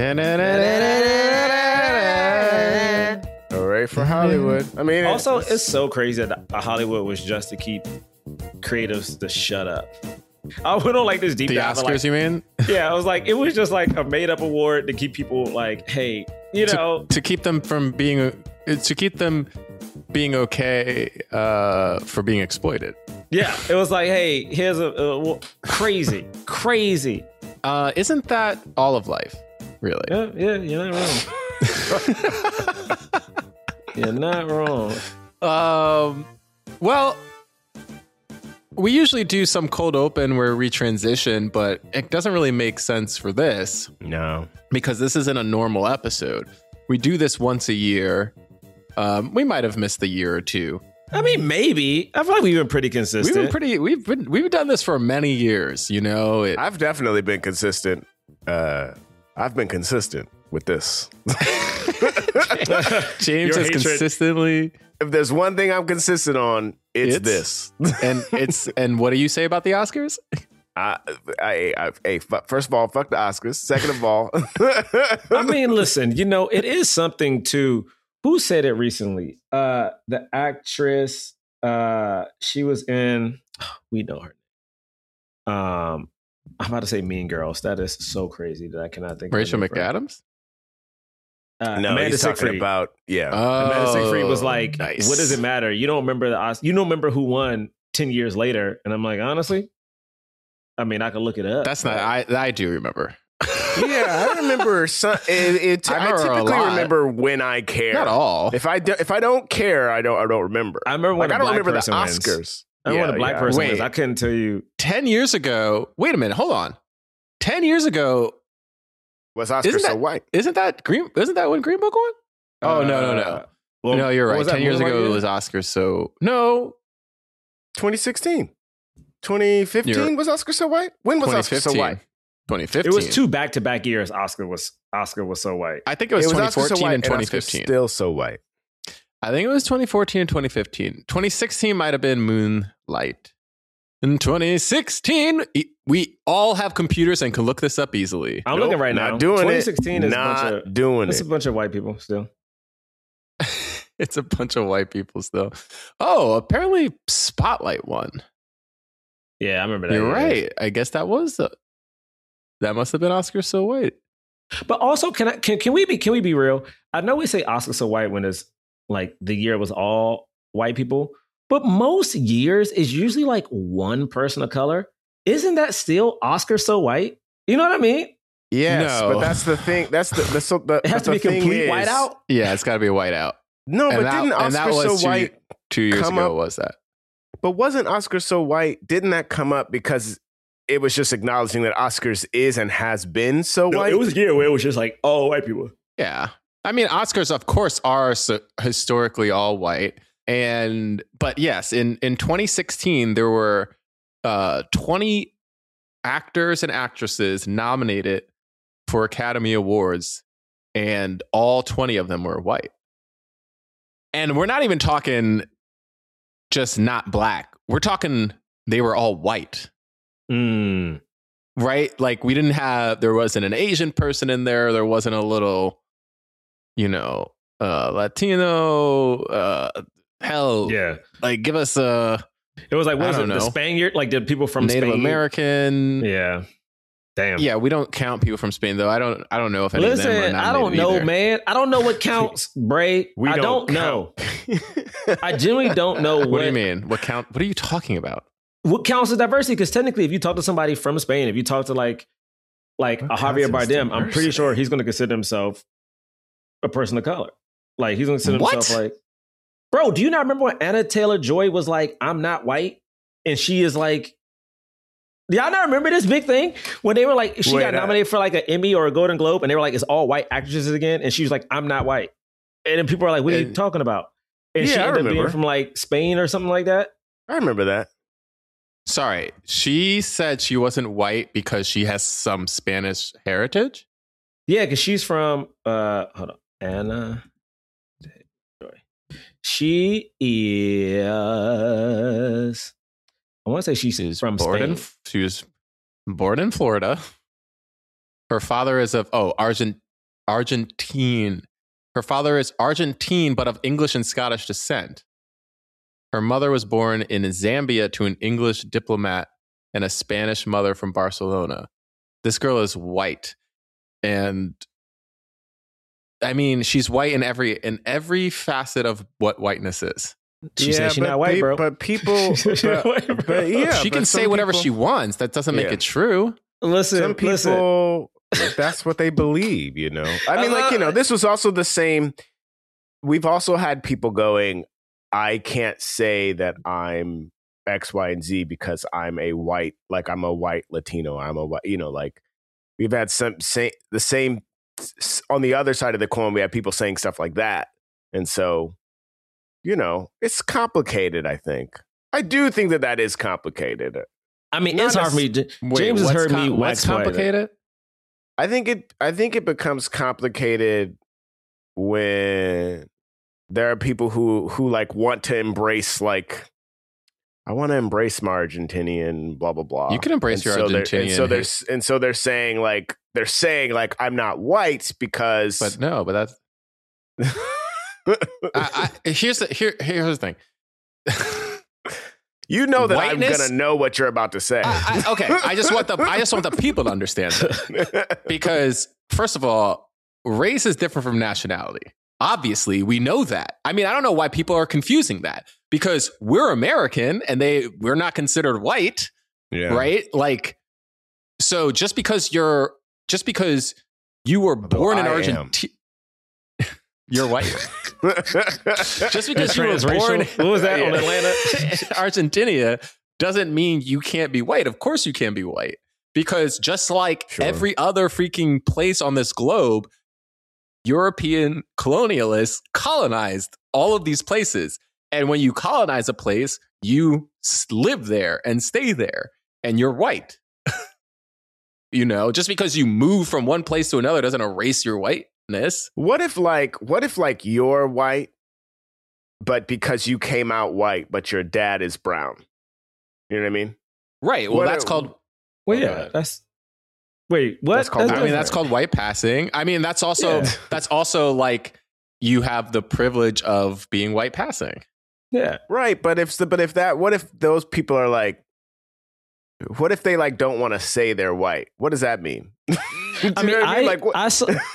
Hooray for Hollywood. I mean, Also, it's so crazy that Hollywood was just to keep creatives to shut up. I went on like this deep The dive. Oscars, Like, you mean? yeah, I was like, it was just like a made up award to keep people like, hey, you know, To keep them from being, to keep them being okay for being exploited. yeah, it was like, hey, here's a crazy. Isn't that all of life, really? Yeah, you're not wrong. You're not wrong. Well, we usually do some cold open where we transition, but it doesn't really make sense for this no. because this isn't a normal episode. We do this once a year. We might have missed a year or two. I mean, maybe. I feel like we've been pretty consistent. We've done this for many years, you know. I've definitely been consistent. I've been consistent with this. James Your is hatred. consistently, If there's one thing I'm consistent on, it's this. and what do you say about the Oscars? First of all, fuck the Oscars. Second of all, I mean, listen, you know, it is something to who said it recently? The actress, she was in, we know her. I'm about to say Mean Girls. That is so crazy that I cannot think Rachel of her name. McAdams? no, Amanda he's talking Seyfried. about Amanda Seyfried was like, nice. what does it matter? You don't remember you don't remember who won 10 years later. And I'm like, honestly, I mean, I could look it up. That's not. I do remember. Yeah, I remember. I remember a typically lot. remember when I care. Not all. If I don't care, I don't remember. I remember when Like, I a don't black remember the person wins. Oscars. I remember when a black person Wait. wins. I couldn't tell you. 10 years ago. Wait a minute. Hold on. 10 years ago. Was Oscar Isn't so that- white? Isn't that when Green Book won? Oh, no. Well, No, you're what right. was that 10 years movie ago, like? it was Oscar. So, no. 2016, 2015 You're- was Oscar so white? When was Oscar so 2015. white? 2015. It was 2 back-to-back years. Oscar was so white. I think it was Oscar 2014 so white and Oscar 2015. still so white. I think it was 2014 and 2015. 2016 might have been Moonlight. In 2016, we all have computers and can look this up easily. I'm Nope, looking right not now. doing 2016 it. is Not doing it's a it. bunch of white people still. It's a bunch of white people still. Oh, apparently Spotlight won. Yeah, I remember that. You're yeah. right. I guess that must have been Oscar so white. But also, can we be real? I know we say Oscar so white when it's like the year was all white people, but most years is usually like one person of color. Isn't that still Oscar so white? You know what I mean? Yes, No. but that's the thing. That's the It has to be complete white out. Yeah, it's got to be a white out. No, And but that- didn't and that Oscar was so white? 2 years come ago up- was that? But wasn't Oscar so white? Didn't that come up because it was just acknowledging that Oscars is and has been so No, white? it was a year where it was just like, oh, white people. Yeah. I mean, Oscars, of course, are historically all white. But yes, in 2016, there were 20 actors and actresses nominated for Academy Awards, and all 20 of them were white. And we're not even talking just not black. We're talking they were all white. Mm. Right? Like there wasn't an Asian person in there. There wasn't a little, Latino, hell, Yeah. like give us a It was like, what I was it? don't The know. Spaniard? Like the people from Native Spain? American. Yeah. Damn. Yeah, we don't count people from Spain though. I don't know if any of them are Listen, I don't nominated know, either. man. I don't know what counts, Bray. We I don't know. I genuinely don't know What do you mean? What are you talking about? what counts as diversity. Because technically, if you talk to somebody from Spain, if you talk to like What a Javier counts as Bardem, I'm pretty diversity? sure he's going to consider himself a person of color. Like he's going to consider What? himself like, bro. Do you not remember when Anna Taylor Joy was like, "I'm not white," and she is like. Do y'all not remember this big thing when they were like she Wait, got nominated for like an Emmy or a Golden Globe and they were like it's all white actresses again and she was like I'm not white and then people are like what are you And- talking about and she Yeah, I ended up being remember. from like Spain or something like that. I remember that. Sorry, she said she wasn't white because she has some Spanish heritage. Yeah, because she's from hold on Anna Joy. She is I want to say she's from Spain. She was born in Florida. Her father is of Argentine. Her father is Argentine, but of English and Scottish descent. Her mother was born in Zambia to an English diplomat and a Spanish mother from Barcelona. This girl is white. And I mean, she's white in every facet of what whiteness is. She said she's not white, bro. But people, but yeah, she can say whatever she wants. That doesn't make it true. Listen, some people, that's what they believe, you know? I mean, like, you know, this was also the same. We've also had people going, I can't say that I'm X, Y, and Z because I'm a white Latino. I'm a white, you know, like we've had the same on the other side of the coin. We have people saying stuff like that. And so, you know, it's complicated, I think. I do think that is complicated. I mean, it's hard for me. James has heard me wax complicated. I think it becomes complicated when there are people who like want to embrace, like, I want to embrace my Argentinian, blah blah blah. You can embrace your Argentinian, so they're saying like I'm not white because, but that's here's the thing. You know that whiteness, I'm gonna know what you're about to say. Okay, I just want the people to understand that. Because first of all, race is different from nationality. Obviously, we know that. I mean, I don't know why people are confusing that, because we're American and we're not considered white, right? Like, so just because you were born in Argentina, you're white. Just because you were born, what was that on Atlanta? Argentina, doesn't mean you can't be white. Of course you can be white, because just like every other freaking place on this globe, European colonialists colonized all of these places. And when you colonize a place, you live there and stay there, and you're white. You know, just because you move from one place to another doesn't erase your whiteness. What if you're white, but because you came out white, but your dad is brown? You know what I mean? Right. Well, that's called. Well, yeah, that's. Wait, what? That's called white passing. I mean, that's also like you have the privilege of being white passing. Yeah. Right. But what if those people are like, what if they like don't want to say they're white? What does that mean? I mean,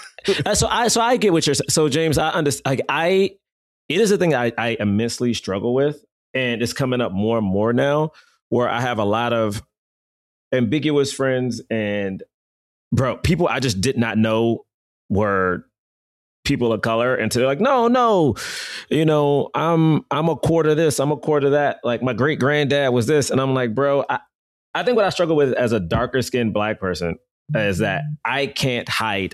so I get what you're saying. So James, I understand. It is a thing I immensely struggle with, and it's coming up more and more now, where I have a lot of ambiguous friends and people I just did not know were people of color, and so they're like, no, you know, I'm a quarter this, I'm a quarter that. Like my great granddad was this, and I'm like, bro, I think what I struggle with as a darker skinned Black person is that I can't hide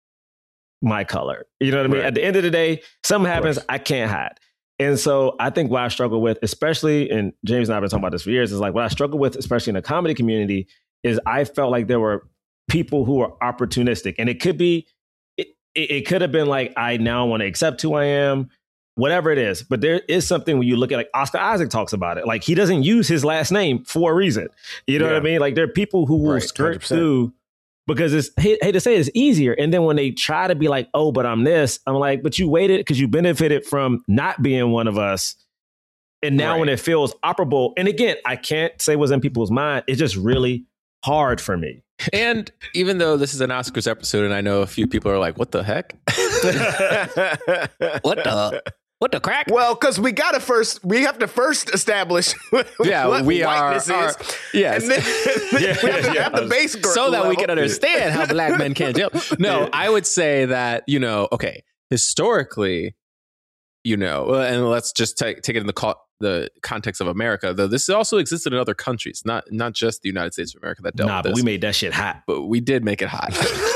my color. You know what I mean? Right. At the end of the day, something happens, I can't hide. And so I think what I struggle with, especially, and James and I have been talking about this for years, is like what I struggle with, especially in the comedy community, is I felt like there were people who were opportunistic. And it could be, it could have been like, I now want to accept who I am, whatever it is. But there is something when you look at, like, Oscar Isaac talks about it. Like, he doesn't use his last name for a reason. You know what I mean? Like, there are people who will skirt through because it's, hate to say it's easier. And then when they try to be like, oh, but I'm this, I'm like, but you waited because you benefited from not being one of us. And now when it feels operable, and again, I can't say what's in people's mind. It's just really hard for me. And even though this is an Oscars episode, and I know a few people are like, what the heck? What the crack? Well, because we have to first establish what whiteness is. Yes. And then we have the base so that we can understand how Black men can't jump. No, I would say that, you know, okay, historically, you know, and let's just take it in the context of America, though this also existed in other countries, not just the United States of America that dealt with this. But we made that shit hot. But we did make it hot.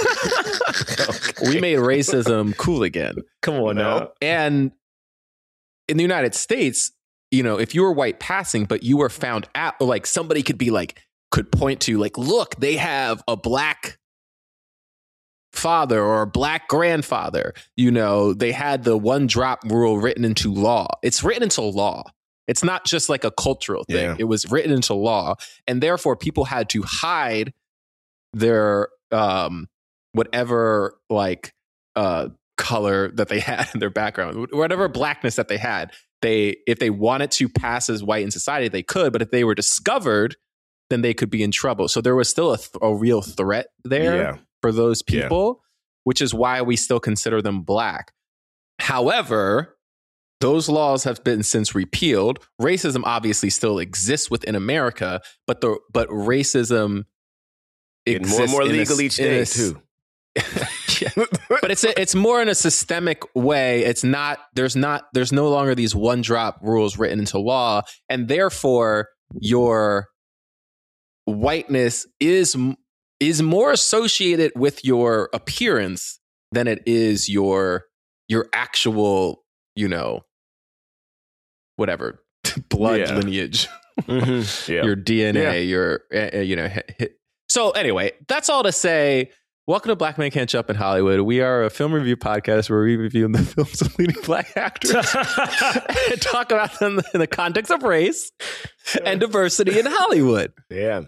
We made racism cool again. Come on now. And in the United States, you know, if you were white passing, but you were found out, like somebody could point to, like, look, they have a Black father or a Black grandfather, you know, they had the one drop rule written into law. It's written into law. It's not just like a cultural thing. Yeah. It was written into law. And therefore people had to hide their, whatever, like, color that they had in their background, whatever blackness that they had. If they wanted to pass as white in society, they could, but if they were discovered, then they could be in trouble. So there was still a real threat there for those people, which is why we still consider them black. However, those laws have been since repealed. Racism obviously still exists within America, but racism exists more and more legal each day too. But it's more in a systemic way. There's no longer these one drop rules written into law, and therefore your whiteness is more associated with your appearance than it is your actual, whatever blood lineage, your DNA, So anyway, that's all to say. Welcome to Black Man Can't Jump in Hollywood. We are a film review podcast where we review the films of leading black actors and talk about them in the context of race and diversity in Hollywood. Yeah.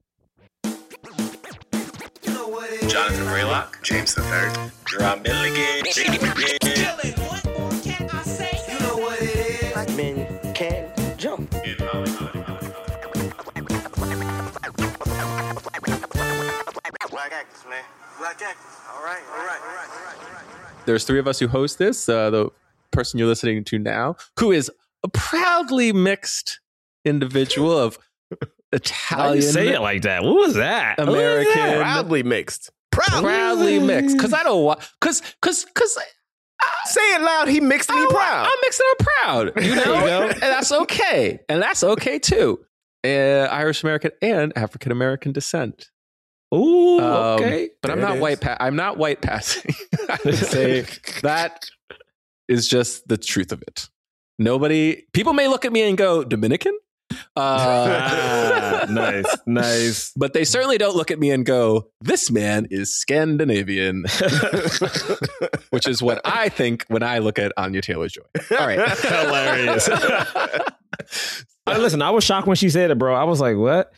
Jonathan Raylock, James III, Drum Milligan. What more can I say? You know what it is. Black men can't jump in Hollywood. Black actors, man. Black actors. All right. There's three of us who host this. The person you're listening to now, who is a proudly mixed individual of Italian. Why you say it like that? What was that? American. Proudly mixed. Proudly mixed. Because I don't want. Because say it loud. He mixed and he proud. I'm mixed and I'm proud. There you go. And that's okay. And that's okay too. Irish American and African American descent. Ooh, okay. But I'm not white. I'm not white passing. I would say that is just the truth of it. People may look at me and go, Dominican? Nice. But they certainly don't look at me and go, this man is Scandinavian, which is what I think when I look at Anya Taylor-Joy. All right. Hilarious. Listen, I was shocked when she said it, bro. I was like, what?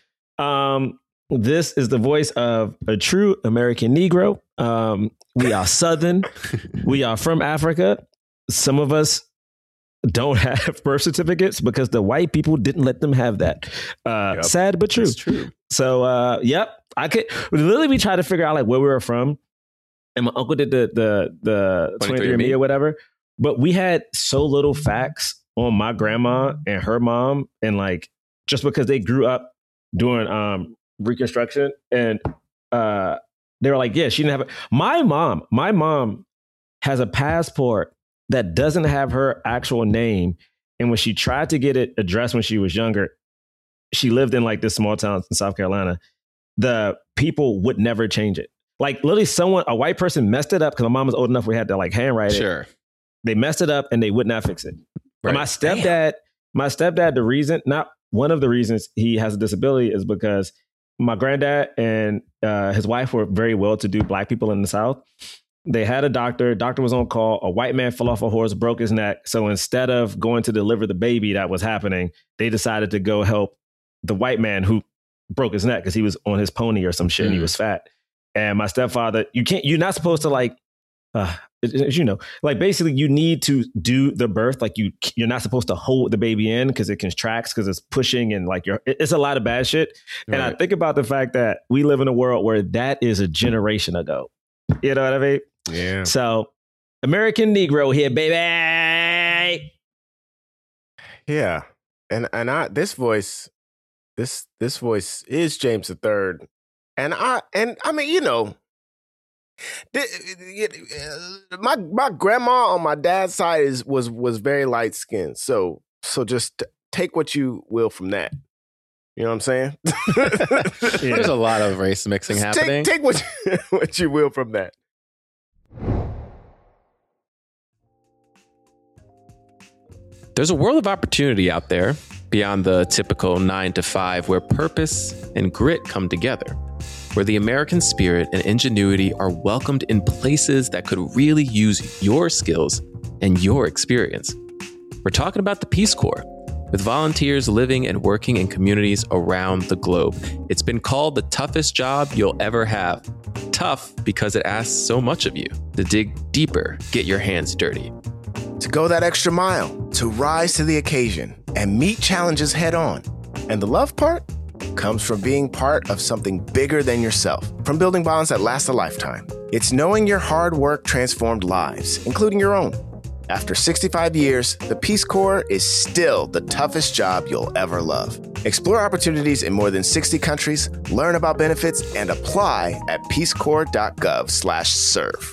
This is the voice of a true American Negro. We are Southern. We are from Africa. Some of us don't have birth certificates because the white people didn't let them have that. Sad but true. It's true. So, I could literally we tried to figure out like where we were from, and my uncle did the 23andMe or whatever. But we had so little facts on my grandma and her mom, and like just because they grew up during Reconstruction, and they were like, yeah, she didn't have it. My mom has a passport that doesn't have her actual name. And when she tried to get it addressed when she was younger, she lived in like this small town in South Carolina. The people would never change it. Like literally a white person messed it up because my mom was old enough we had to like handwrite it. Sure. They messed it up and they would not fix it. Right. My stepdad, the reason, not one of the reasons he has a disability is because my granddad and his wife were very well-to-do black people in the South. They had a doctor. Doctor was on call. A white man fell off a horse, broke his neck. So instead of going to deliver the baby that was happening, they decided to go help the white man who broke his neck because he was on his pony or some shit and he was fat. And my stepfather, you're not supposed to like, as you know, like basically you need to do the birth. Like you're not supposed to hold the baby in because it contracts because it's pushing and like it's a lot of bad shit. Right. And I think about the fact that we live in a world where that is a generation ago. You know what I mean? Yeah. So American Negro here, baby. Yeah. And this voice is James III. And I mean, my grandma on my dad's side was very light skinned. So just take what you will from that. You know what I'm saying? There's a lot of race mixing happening. Take what you will from that. There's a world of opportunity out there beyond the typical 9 to 5 where purpose and grit come together, where the American spirit and ingenuity are welcomed in places that could really use your skills and your experience. We're talking about the Peace Corps. with volunteers living and working in communities around the globe. It's been called the toughest job you'll ever have. Tough because it asks so much of you. To dig deeper, get your hands dirty. To go that extra mile, to rise to the occasion and meet challenges head on. And the love part comes from being part of something bigger than yourself, from building bonds that last a lifetime. It's knowing your hard work transformed lives, including your own. After 65 years, the Peace Corps is still the toughest job you'll ever love. Explore opportunities in more than 60 countries, learn about benefits, and apply at peacecorps.gov/serve.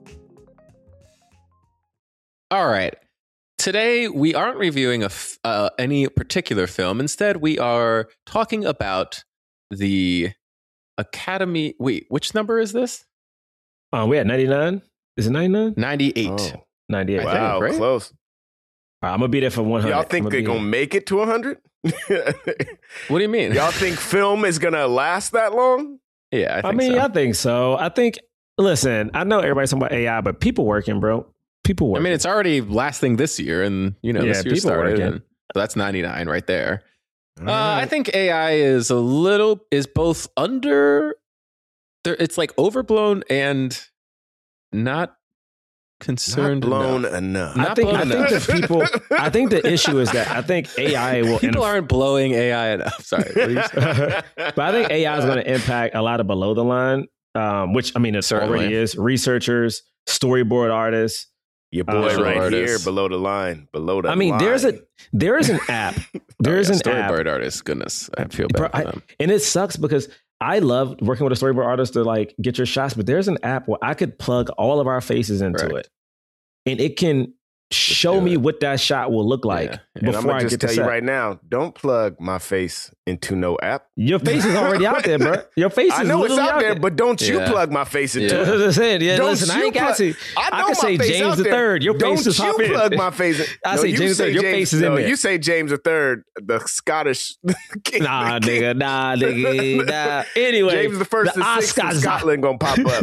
All right. Today, we aren't reviewing any particular film. Instead, we are talking about the Academy. Wait, which number is this? We at 99? Is it 99? 98. Oh, 98. wow, right? close. All right, I'm going to be there for 100. Y'all think they're going to make it to 100? What do you mean? Y'all think film is going to last that long? Yeah, I mean, so. I think so. I think, listen, I know everybody's talking about AI, but people working, bro. People working. I mean, it's already lasting this year, and this year started. And that's 99 right there. I think AI is both under. It's like overblown and not concerned. Not blown enough. enough. I think the issue is that I think AI will. People aren't blowing AI enough. Sorry, but I think AI is going to impact a lot of below the line, which I mean, it already is. Researchers, storyboard artists. Your boy right here, below the line. I mean, there is an app. There is an app. Storyboard artist. Goodness, I feel bad for them. And it sucks because I love working with a storyboard artist to like get your shots. But there's an app where I could plug all of our faces into it, and it can show me what that shot will look like And I'm before gonna I just get to tell set. you right now, don't plug my face into no app. Your face is already out there, bro. Your face is I know it's literally out there, but don't you plug my face into That's it. what I said. Yeah, Don't listen, I you ain't got to. I I can say James the Third. Your face is Don't you plug my face in. I say James the Third. Your face is in there. You say James the Third, the Scottish king. Nah, nigga. Nah. Anyway, James the First the and Sixth in Oscars. Scotland gonna pop up.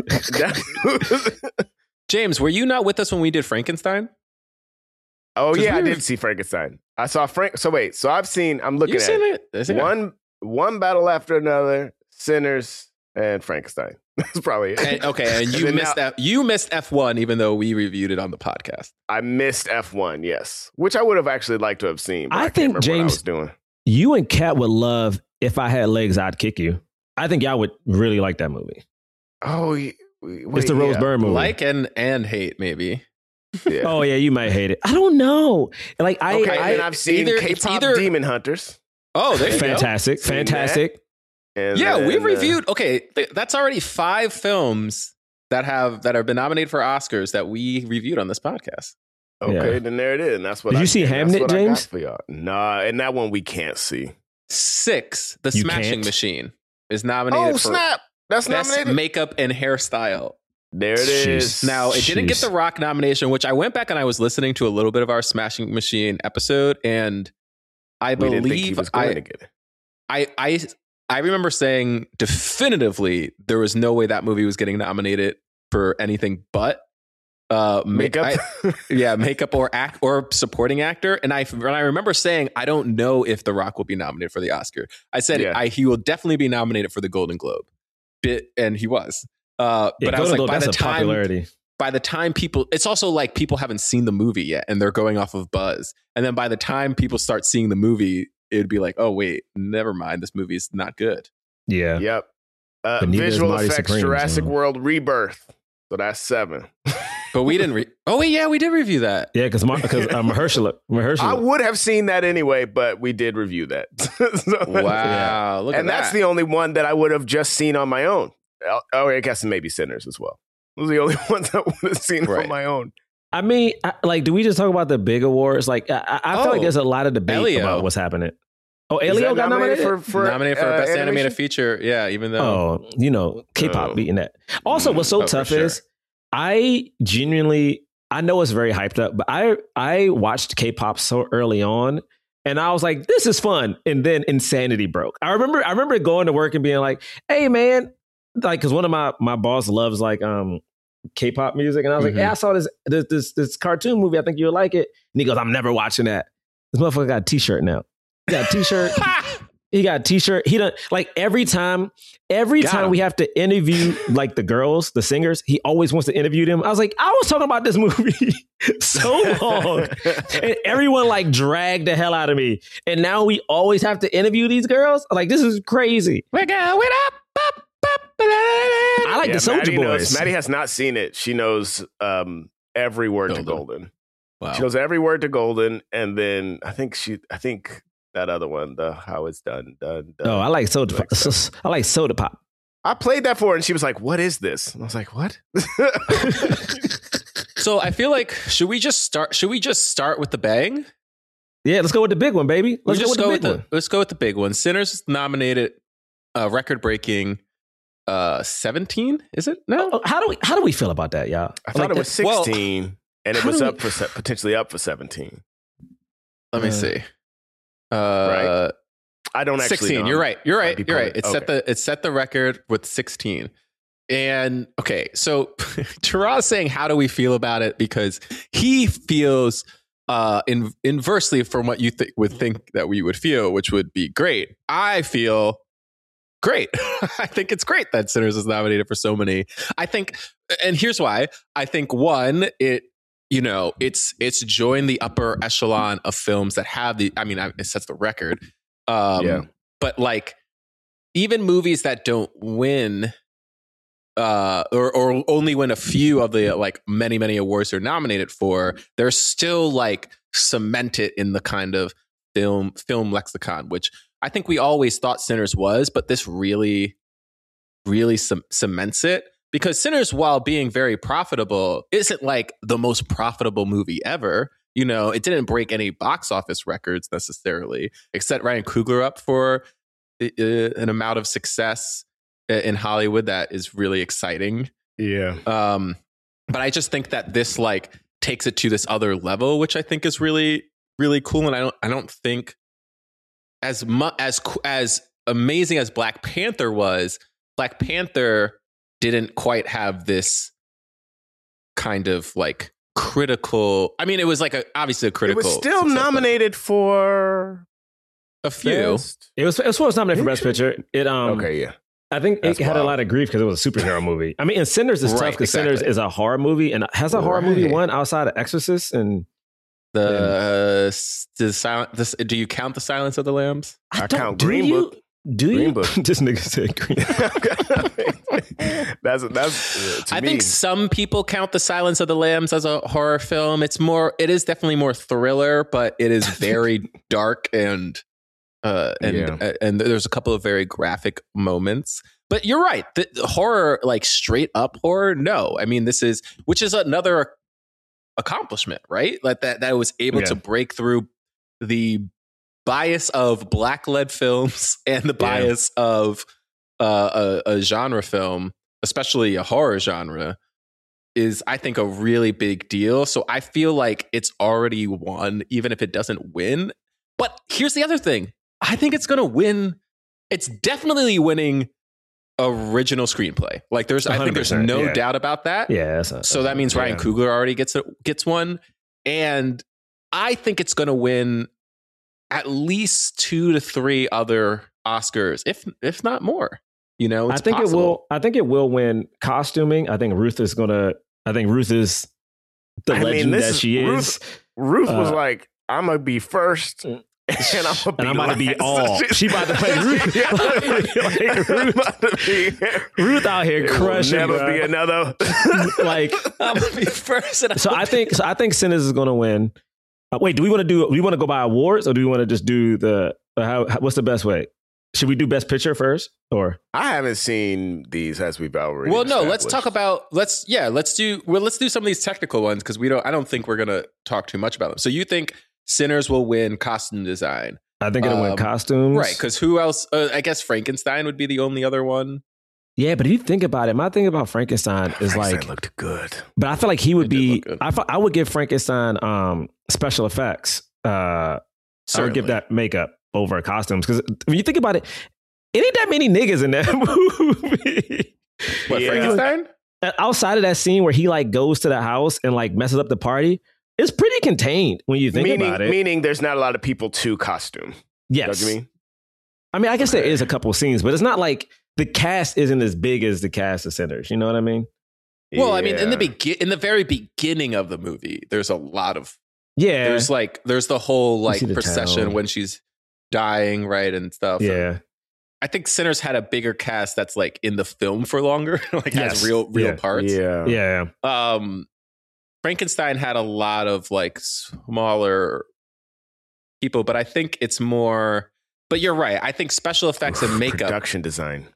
James, were you not with us when we did Frankenstein? Oh yeah, I did see Frankenstein. I saw Frank. So wait, so I'm looking at it. One battle after another, Sinners and Frankenstein. That's probably it. And you missed you missed F1, even though we reviewed it on the podcast. I missed F1, yes, which I would have actually liked to have seen. But I think can't remember James, what I was doing. You and Kat would love If I Had Legs, I'd Kick You. I think y'all would really like that movie. Oh, wait, it's the Rose Byrne movie. Like and hate, maybe. Yeah. Oh yeah, you might hate it. I don't know. Like and I've seen K-pop Demon Hunters. Oh, there you fantastic. And we reviewed. Okay, that's already 5 films that have been nominated for Oscars that we reviewed on this podcast. Okay, then there it is. And that's what. Did you see Hamnet, James? For y'all. Nah, and that one we can't see. 6, The Smashing Machine is nominated. Oh snap! That's Best nominated. Makeup and Hairstyle. There it is. Now, it didn't get the Rock nomination, which I went back and I was listening to a little bit of our Smashing Machine episode, and I believe didn't think he was going to get it. I remember saying definitively there was no way that movie was getting nominated for anything but makeup. Makeup or supporting actor. And I remember saying I don't know if The Rock will be nominated for the Oscar. I said he will definitely be nominated for the Golden Globe. And he was. But I was like, by the time people, it's also like people haven't seen the movie yet and they're going off of buzz. And then by the time people start seeing the movie, it'd be like, oh, wait, never mind. This movie is not good. Yeah. Yep. Visual effects, Jurassic World Rebirth. So that's 7. But we didn't. We did review that. Yeah, because Mahershala. I would have seen that anyway, but we did review that. Wow. Look at that. That's the only one that I would have just seen on my own. Oh, I guess maybe Sinners as well. Those are the only ones I would have seen on my own. I mean, do we just talk about the big awards? Like, I feel like there's a lot of debate about what's happening. Oh, Elio got nominated for Best Animated Feature. Yeah, even though. Oh, K-pop beating that. Also, what's so tough is I know it's very hyped up, but I watched K-pop so early on. And I was like, this is fun. And then Insanity broke. I remember going to work and being like, hey, man, like, because one of my boss loves like K-pop music. And I was like, hey, I saw this cartoon movie. I think you would like it. And he goes, I'm never watching that. This motherfucker got a t-shirt now. He got a t-shirt. He got a t-shirt. He done like every time we have to interview like the girls, the singers, he always wants to interview them. I was like, I was talking about this movie so long. And everyone like dragged the hell out of me. And now we always have to interview these girls. Like, this is crazy. We're going up. I like the Soulja Boys. Maddie has not seen it. She knows every word to Golden. Wow. She knows every word to Golden, and then I think that other one, the How It's Done. Oh, I like Soda Pop. I like Soda Pop. I played that for her, and she was like, "What is this?" And I was like, "What?" So I feel like should we just start with the bang? Yeah, let's go with the big one, baby. Let's go with the big one. Sinners nominated, record-breaking. 17, is it? No. How do we feel about that, y'all? I thought it was 16, and it was potentially up for 17. Let me see. Right. I don't actually 16. know. You're right. It set the record with 16. And okay, so Taraz saying, how do we feel about it? Because he feels inversely from what you would think that we would feel, which would be great. I feel great. I think it's great that Sinners is nominated for so many. I think, and here's why. I think one, it's joined the upper echelon of films that have it sets the record. But like, even movies that don't win, or only win a few of the like many awards they're nominated for, they're still like cemented in the kind of film lexicon, which I think we always thought Sinners was, but this really, really cements it, because Sinners, while being very profitable, isn't like the most profitable movie ever. It didn't break any box office records necessarily. It set Ryan Coogler up for an amount of success in Hollywood that is really exciting. Yeah. But I just think that this like takes it to this other level, which I think is really, really cool. And I don't think as amazing as Black Panther was, Black Panther didn't quite have this kind of like critical. I mean, it was like obviously a critical. It was still success, nominated for a few. Best. It was nominated for Best Picture. Okay, yeah. I think it had a lot of grief because it was a superhero movie. I mean, and Sinners is tough because Sinners is a horror movie, and has a horror movie won outside of Exorcist and. Do you count The Silence of the Lambs? I count Green Book. Do you? Green Book. This nigga said Green Book. that's I think some people count The Silence of the Lambs as a horror film. It is definitely more thriller, but it is very dark and there's a couple of very graphic moments. But you're right. The horror, like straight up horror, no. I mean, which is another accomplishment, right? Like that was able to break through the bias of black-led films and the bias of a genre film, especially a horror genre, is I think a really big deal. So I feel like it's already won, even if it doesn't win. But here's the other thing. I think it's going to win. It's definitely winning original screenplay. Like I think there's no doubt about that. Yeah. So that means Ryan Coogler already gets one. And I think it's going to win at least 2 to 3 other Oscars, if not more. I think possible. I think it will win costuming. I think Ruth is the legend that she is. Ruth was like, I'm going to be first. And I'm about to be all. She about to play Ruth. Ruth out here crushing. Never be another. Like I'm gonna be first. So I think Sinners is going to win. Wait, do we want to go by awards, or do we want to just do what's the best way? Should we do Best Picture first, or? I haven't seen these as we've already. Well, no. Let's talk about. Let's do some of these technical ones because I don't think we're gonna talk too much about them. So you think Sinners will win costume design? I think it'll win costumes. Right, because who else? I guess Frankenstein would be the only other one. Yeah, but if you think about it, my thing about Frankenstein is Frankenstein looked good. But I feel like he would be. I would give Frankenstein special effects. I would give that makeup over costumes, because when you think about it, it ain't that many niggas in that movie. What, Frankenstein? Outside of that scene where he like goes to the house and like messes up the party, it's pretty contained when you think about it. Meaning there's not a lot of people to costume. Yes. What do you mean? I mean, I guess there is a couple of scenes, but it's not like the cast isn't as big as the cast of Sinners. You know what I mean? Well, I mean, in the very beginning of the movie, there's a lot of there's the whole like procession when she's dying, right, and stuff. Yeah. And I think Sinners had a bigger cast that's like in the film for longer, like has real parts. Yeah. Frankenstein had a lot of like smaller people, but I think it's more. But you're right. I think special effects and makeup, production design.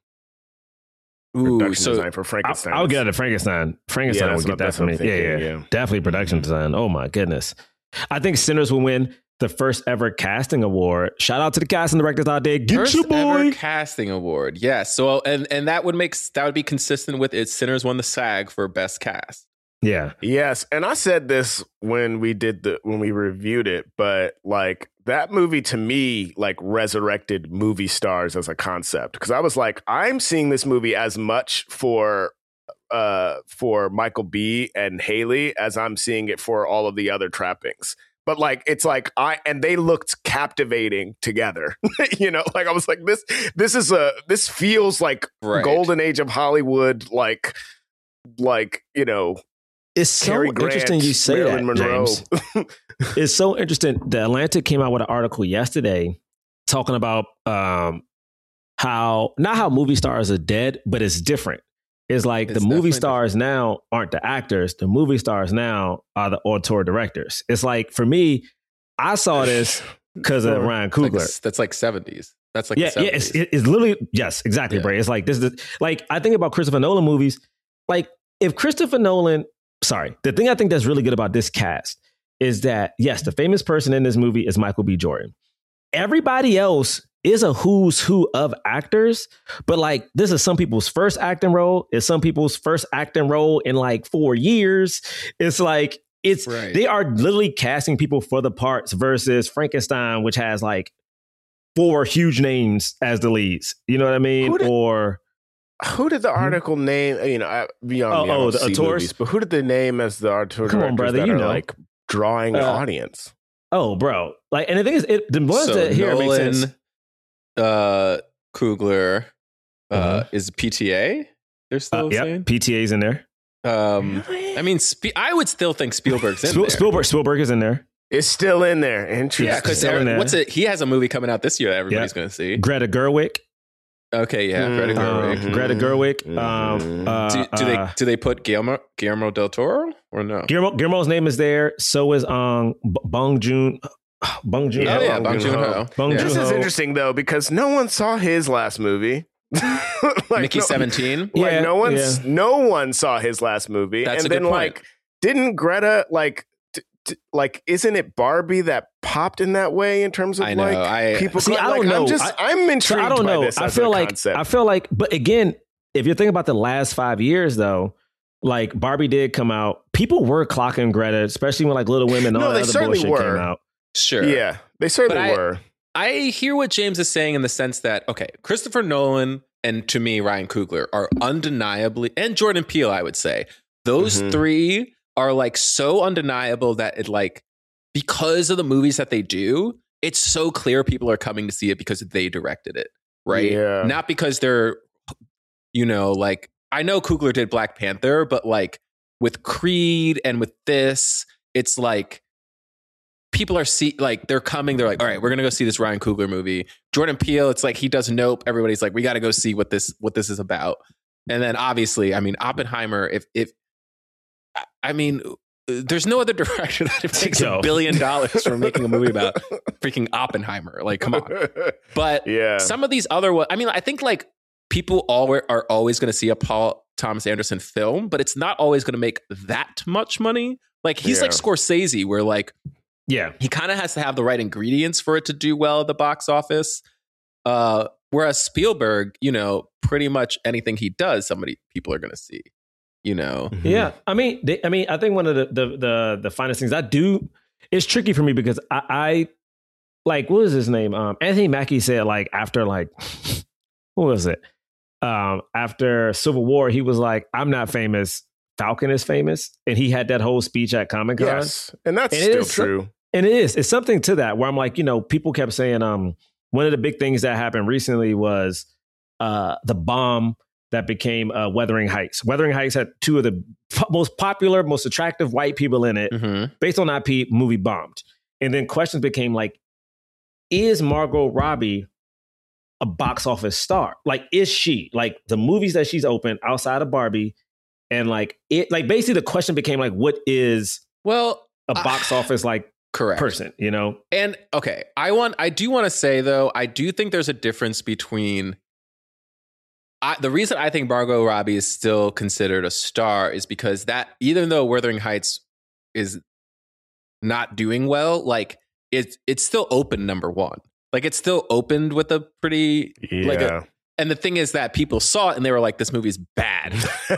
Design for Frankenstein. I'll get it. Frankenstein would get that for me. Yeah. Definitely production design. Oh my goodness. I think Sinners will win the first ever casting award. Shout out to the casting directors out there. Get your boy. Ever casting award. Yes. So and that would be consistent with it. Sinners won the SAG for best cast. Yeah. Yes. And I said this when we reviewed it, but like that movie to me like resurrected movie stars as a concept. Because I was like, I'm seeing this movie as much for Michael B. and Haley as I'm seeing it for all of the other trappings. But like it's like they looked captivating together. You know, like I was like, this feels like golden age of Hollywood, like you know. It's so interesting you say that, James. It's so interesting. The Atlantic came out with an article yesterday talking about not how movie stars are dead, but it's different. It's like the movie stars now aren't the actors. The movie stars now are the auteur directors. It's like, for me, I saw this because of Ryan Coogler. That's like 70s. That's like the 70s. It's literally, yes, exactly, Bray. It's like, like, I think about Christopher Nolan movies. Like, if Christopher Nolan, the thing I think that's really good about this cast is that, yes, the famous person in this movie is Michael B. Jordan. Everybody else is a who's who of actors, but like this is some people's first acting role. It's some people's first acting role in like 4 years. It's like, they are literally casting people for the parts versus Frankenstein, which has like 4 huge names as the leads. You know what I mean? Who did the article name? You know, the auteurs. But who did they name as the auteur directors? Come on, brother, that are like drawing an audience? Oh, bro! Like, and the thing is, the ones that here Nolan, make sense. Coogler, is PTA. They're still saying PTA's in there. I mean, I would still think Spielberg's in there. Spielberg is in there. It's still in there. Interesting. Yeah, because he has a movie coming out this year that everybody's going to see. Greta Gerwig. Okay, yeah, Greta Gerwig. Greta Gerwig. Do they put Guillermo del Toro or no? Guillermo's name is there. So is Bong Joon. Bong Joon-ho. This is interesting though because no one saw his last movie. Like, Mickey 17. Like no one saw his last movie. That's and a then good point. Like didn't Greta like isn't it Barbie that popped in that way in terms of people? See, I don't know. I'm intrigued. I don't know. By this I feel like, but again, if you think about the last 5 years, though, like Barbie did come out, people were clocking Greta, especially when like Little Women and all that other bullshit came out. Sure, yeah, they certainly were. I hear what James is saying in the sense that Christopher Nolan and to me Ryan Coogler are undeniably, and Jordan Peele, I would say, those three are like so undeniable that it like because of the movies that they do, it's so clear people are coming to see it because they directed it, right? Yeah. Not because they're, you know, like I know Coogler did Black Panther, but like with Creed and with this, it's like people are they're coming. They're like, all right, we're gonna go see this Ryan Coogler movie. Jordan Peele, it's like he does Nope. Everybody's like, we got to go see what this is about. And then obviously, I mean, Oppenheimer. I mean, there's no other director that takes $1 billion for making a movie about freaking Oppenheimer. Like, come on. But some of these other ones, I mean, I think like people are always going to see a Paul Thomas Anderson film, but it's not always going to make that much money. Like he's like Scorsese, where like, he kind of has to have the right ingredients for it to do well at the box office. Whereas Spielberg, you know, pretty much anything he does, people are going to see. You know, yeah. I mean, I think one of the finest things I do is tricky for me because I like what was his name? Anthony Mackie said like after like what was it? After Civil War, he was like, I'm not famous Falcon is famous, and he had that whole speech at Comic-Con. Yes, and that's And still true. And it's something to that where I'm like, people kept saying, one of the big things that happened recently was the bomb that became Wuthering Heights. Wuthering Heights had two of the most popular, most attractive white people in it. Mm-hmm. Based on IP, movie bombed. And then questions became like, is Margot Robbie a box office star? Like, is she? Like, the movies that she's opened outside of Barbie, and basically the question became like, what is a box office correct person, And okay, I do want to say though, I do think there's a difference between the reason I think Margot Robbie is still considered a star is because that even though Wuthering Heights is not doing well, like it's still open number one. Like it's still opened with a pretty and the thing is that people saw it and they were like, this movie's bad.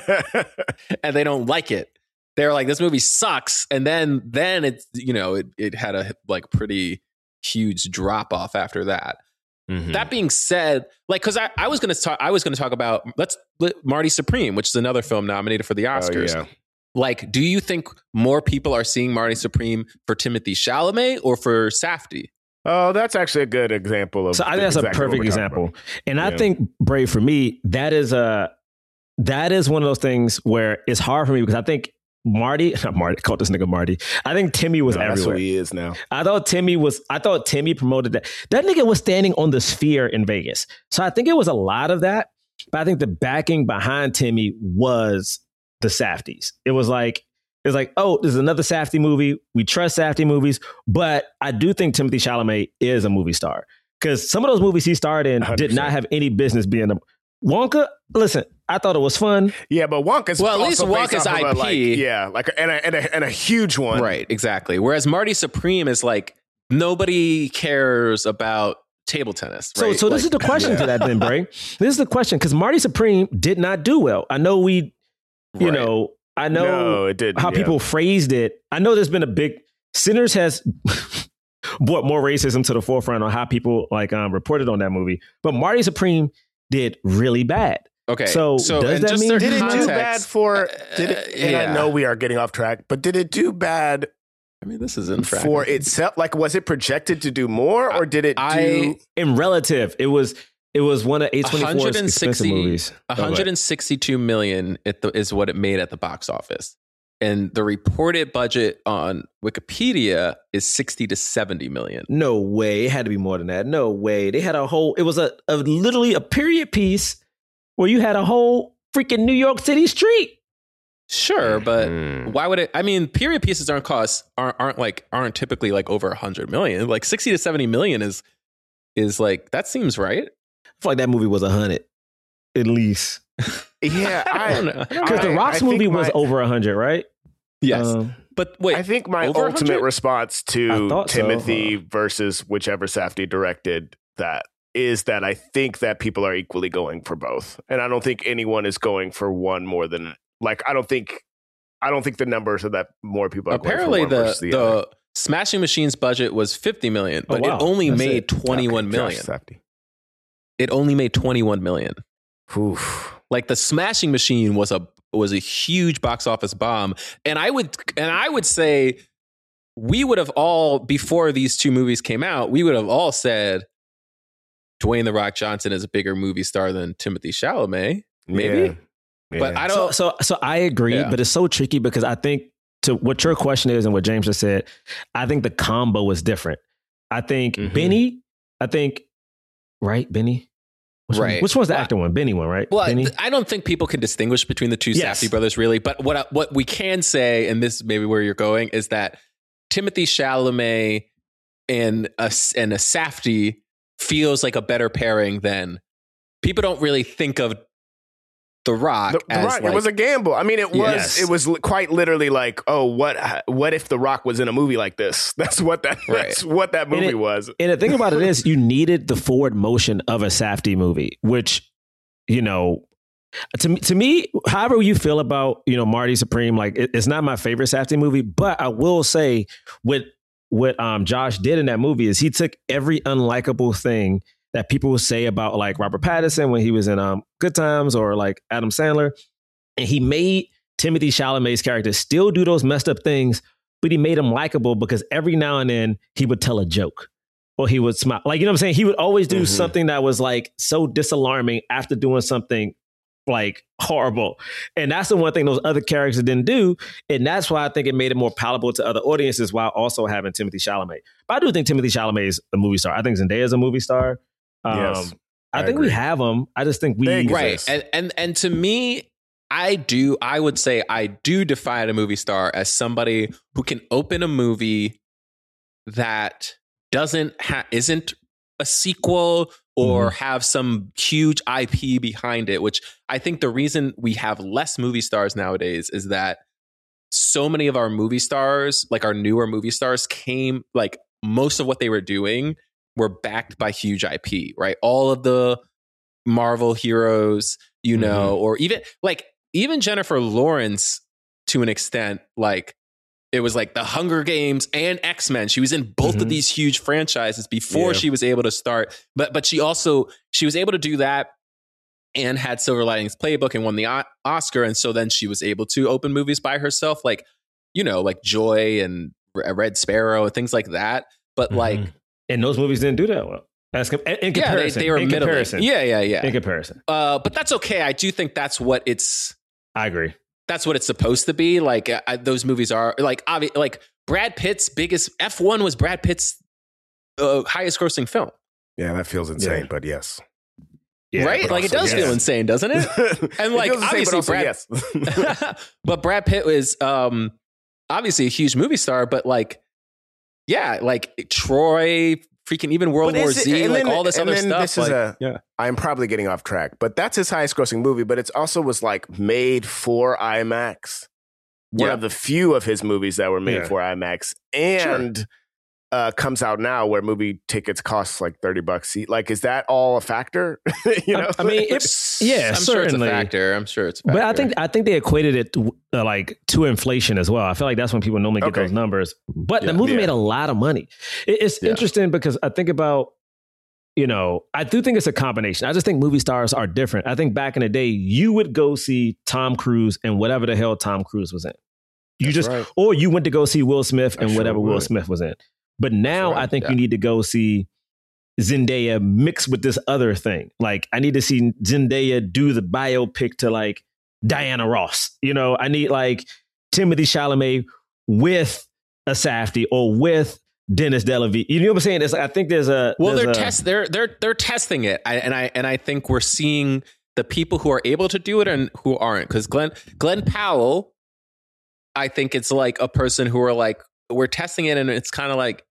And they don't like it. They're like, this movie sucks. And then it's, it had a pretty huge drop off after that. Mm-hmm. That being said, because I was going to talk about Marty Supreme, which is another film nominated for the Oscars. Oh, yeah. Like, do you think more people are seeing Marty Supreme for Timothée Chalamet or for Safdie? Oh, that's actually a good example of. So I think that's a perfect example, and I think Brave, for me, that is one of those things where it's hard for me because I think called this nigga Marty. I think Timmy was everywhere. That's who he is now. I thought Timmy promoted that. That nigga was standing on the Sphere in Vegas. So I think it was a lot of that. But I think the backing behind Timmy was the Safdies. It was like, oh, this is another Safdie movie. We trust Safdie movies. But I do think Timothée Chalamet is a movie star. Because some of those movies he starred in 100%. Did not have any business being a Wonka. Listen, I thought it was fun. Yeah, but Wonka's at least Wonka's IP, and a huge one, right? Exactly. Whereas Marty Supreme is like nobody cares about table tennis. Right? So this is the question to that, then, Bray. This is the question because Marty Supreme did not do well. I know it didn't, how people phrased it. I know there's been a big Sinners has brought more racism to the forefront on how people reported on that movie, but Marty Supreme did really bad. Okay, so does that mean did it do bad for? And I know we are getting off track, but did it do bad? I mean, this is in track for itself. Like, was it projected to do more, or did it do in relative? It was one of A24's expensive movies. 162 million is what it made at the box office, and the reported budget on Wikipedia is 60 to 70 million. No way, it had to be more than that. No way, they had a whole. It was literally a period piece. Where you had a whole freaking New York City street. Sure, but why would it? I mean, period pieces aren't typically like over 100 million. Like 60 to 70 million is like, that seems right. I feel like that movie was 100 at least. Yeah, I don't know. Because the Rock's movie was over 100, right? Yes. But wait, I think my ultimate response to Timothy versus whichever Safdie directed that is that I think that people are equally going for both. And I don't think anyone is going for one more than I don't think the numbers are that more people are apparently going for one versus the other. Smashing Machines budget was 50 million, but it only made 21 million. It only made 21 million. Oof. Like the Smashing Machine was a huge box office bomb. And I would say we would have all, before these two movies came out, we would have all said Dwayne "The Rock" Johnson is a bigger movie star than Timothée Chalamet, maybe. Yeah. But I don't. So I agree, but it's so tricky because I think to what your question is and what James just said, I think the combo is different. I think Benny. Right, Benny. Which one's the actor one? Benny one, right? Well, Benny? I don't think people can distinguish between the two Safdie brothers, really. But what we can say, and this may be where you're going, is that Timothée Chalamet and a Safdie feels like a better pairing than people don't really think of The Rock as it was a gamble. I mean, it was quite literally like, oh, what if The Rock was in a movie like this? That's what that movie was. And the thing about it is you needed the forward motion of a Safdie movie, which, to me, however you feel about, Marty Supreme, like it's not my favorite Safdie movie, but I will say what Josh did in that movie is he took every unlikable thing that people would say about like Robert Pattinson when he was in Good Times or like Adam Sandler, and he made Timothy Chalamet's character still do those messed up things, but he made him likable because every now and then he would tell a joke or he would smile. Like, you know what I'm saying? He would always do something that was like so disalarming after doing something like horrible. And that's the one thing those other characters didn't do. And that's why I think it made it more palatable to other audiences while also having Timothy Chalamet. But I do think Timothy Chalamet is a movie star. I think Zendaya is a movie star. Yes, I think agree. we have them. I just think we Right. And to me, I would say I do define a movie star as somebody who can open a movie that isn't a sequel or have some huge IP behind it, which I think the reason we have less movie stars nowadays is that so many of our movie stars, like our newer movie stars, came, like most of what they were doing were backed by huge IP, right? All of the Marvel heroes, you know, or even Jennifer Lawrence to an extent, like it was like the Hunger Games and X-Men. She was in both of these huge franchises before she was able to start. But she was able to do that and had Silver Linings Playbook and won the Oscar. And so then she was able to open movies by herself, like, you know, like Joy and Red Sparrow and things like that. But like, and those movies didn't do that well. In comparison, they were in middling. comparison. Yeah. In comparison. But that's okay. I do think that's what I agree. That's what it's supposed to be. Like those movies are like Brad Pitt's biggest F1 was Brad Pitt's highest grossing film. Yeah, that feels insane, but yes. Yeah, right? Like it does feel insane, doesn't it? And like obviously but Brad Pitt was obviously a huge movie star, but like Troy, freaking even World War Z, like all this other stuff. I'm probably getting off track, but that's his highest grossing movie, but it also was like made for IMAX. One of the few of his movies that were made for IMAX, and comes out now where movie tickets cost like $30 seat. Like, is that all a factor? You know, I mean, it's I'm sure certainly it's a factor. I'm sure it's a factor. But I think they equated it to inflation as well. I feel like that's when people normally get those numbers. But the movie made a lot of money. It's interesting because I think about, you know, I do think it's a combination. I just think movie stars are different. I think back in the day, you would go see Tom Cruise and whatever the hell Tom Cruise was in. Or you went to go see Will Smith and whatever Will Smith was in. But now I think you need to go see Zendaya mixed with this other thing. Like, I need to see Zendaya do the biopic to like Diana Ross. You know, I need like Timothy Chalamet with a Safdie or with Dennis Delavie. You know what I'm saying? It's like, I think they're testing it, and I think we're seeing the people who are able to do it and who aren't. Because Glenn Powell, I think it's like a person who are like, we're testing it, and it's kind of like,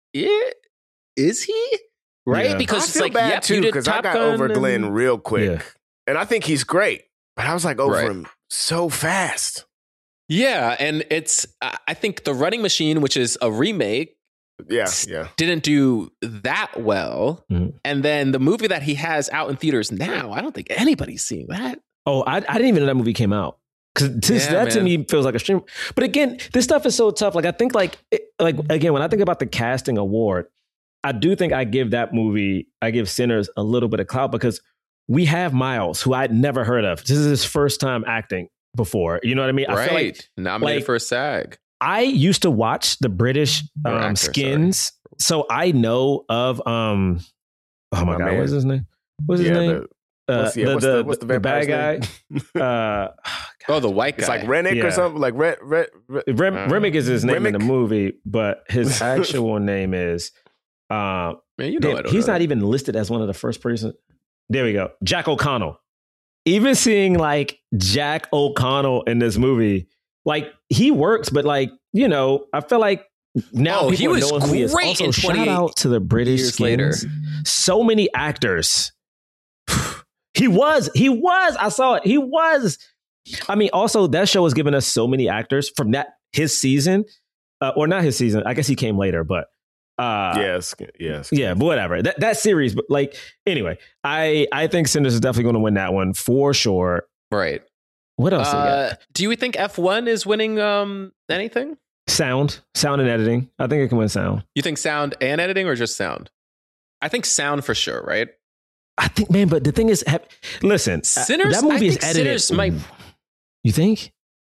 is he? Right? Yeah. Because I it's feel like, bad too, because I got over Glenn real quick. And I think he's great, but I was like over him so fast. Yeah, and it's, I think The Running Machine, which is a remake, didn't do that well. And then the movie that he has out in theaters now, I don't think anybody's seeing that. Oh, I didn't even know that movie came out. Because to me feels like a stream. But again, this stuff is so tough. Like, I think again, when I think about the casting award, I do think I give Sinners a little bit of clout because we have Miles, who I'd never heard of. This is his first time acting before. You know what I mean? I feel like, nominated for a SAG. I used to watch the British Skins, so I know of oh my God, man. what's his name? What's his name? What's the bad guy? The white guy. It's like Rennick or something. Like Remick is his name in the movie, but his actual name is he's not even listed as one of the first person. There we go. Jack O'Connell. Even seeing like Jack O'Connell in this movie, like he works, but like, you know, I feel like now he was know who he is. great. Also, shout out to the British years Skins. later. So many actors. He was. I saw it. He was. I mean, also that show has given us so many actors from his season, or not his season. I guess he came later, but yes. Yeah, but whatever. That series, but like anyway, I think Sinners is definitely going to win that one for sure. Right. What else? Do you think F1 is winning anything? Sound and editing. I think it can win sound. You think sound and editing, or just sound? I think sound for sure. Right. I think, man, but the thing is, listen, Sinners. that movie is edited. Sinners might. You think?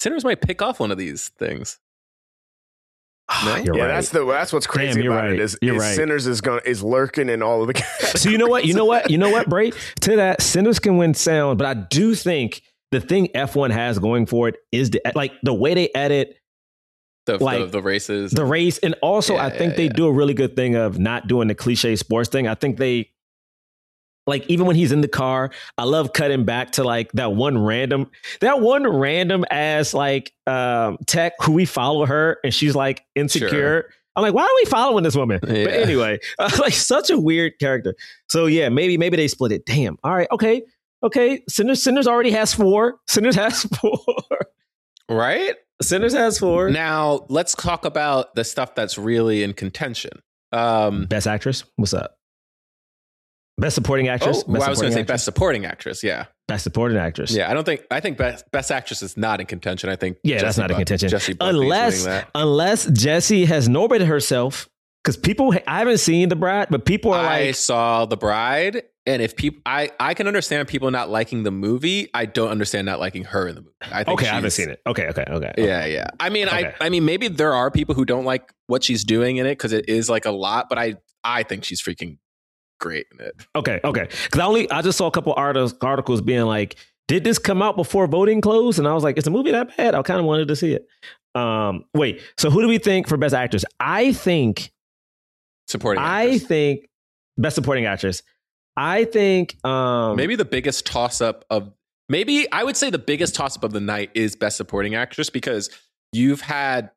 Sinners might pick off one of these things. No? You're Yeah, right. that's what's crazy Damn, about it is right. Sinners is lurking in all of the. So you know what, Bray? To that, Sinners can win sound, but I do think the thing F1 has going for it is the way they edit the races, the race, and also I think they do a really good thing of not doing the cliche sports thing. I think they. Like even when he's in the car, I love cutting back to like that one random ass like tech who we follow her and she's like insecure. Sure. I'm like, why are we following this woman? Yeah. But anyway, like such a weird character. So yeah, maybe they split it. Damn. All right. Okay. Sinners already has 4. Sinners has 4. Right? Sinners has 4. Now let's talk about the stuff that's really in contention. Best actress. What's up? Best supporting actress. I was going to say best supporting actress. Yeah, best supporting actress. Yeah, I think best actress is not in contention. I think that's not in contention. Jessie unless Jessie has nominated herself, because I haven't seen The Bride, but people are I saw The Bride, and if people, I can understand people not liking the movie. I don't understand not liking her in the movie. I haven't seen it. Okay. Yeah. I mean, maybe there are people who don't like what she's doing in it because it is like a lot, but I think she's freaking great in it. Okay. Because I just saw a couple articles being like, did this come out before voting closed? And I was like, is the movie that bad? I kind of wanted to see it. Wait, so who do we think for best actress? I think supporting actress. I think best supporting actress. I think maybe the biggest toss up of I would say the biggest toss up of the night is best supporting actress, because you've had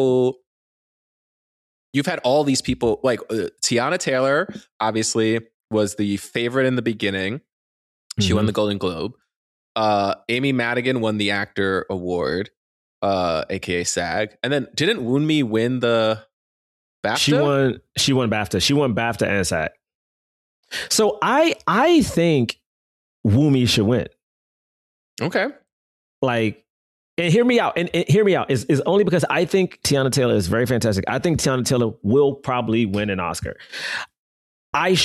all these people like Tiana Taylor, obviously, was the favorite in the beginning. She won the Golden Globe. Amy Madigan won the actor award, aka SAG. And then didn't Wunmi win the BAFTA? She won BAFTA. She won BAFTA and SAG. So I think Wunmi should win. Okay. And hear me out. And hear me out is only because I think Tiana Taylor is very fantastic. I think Tiana Taylor will probably win an Oscar. I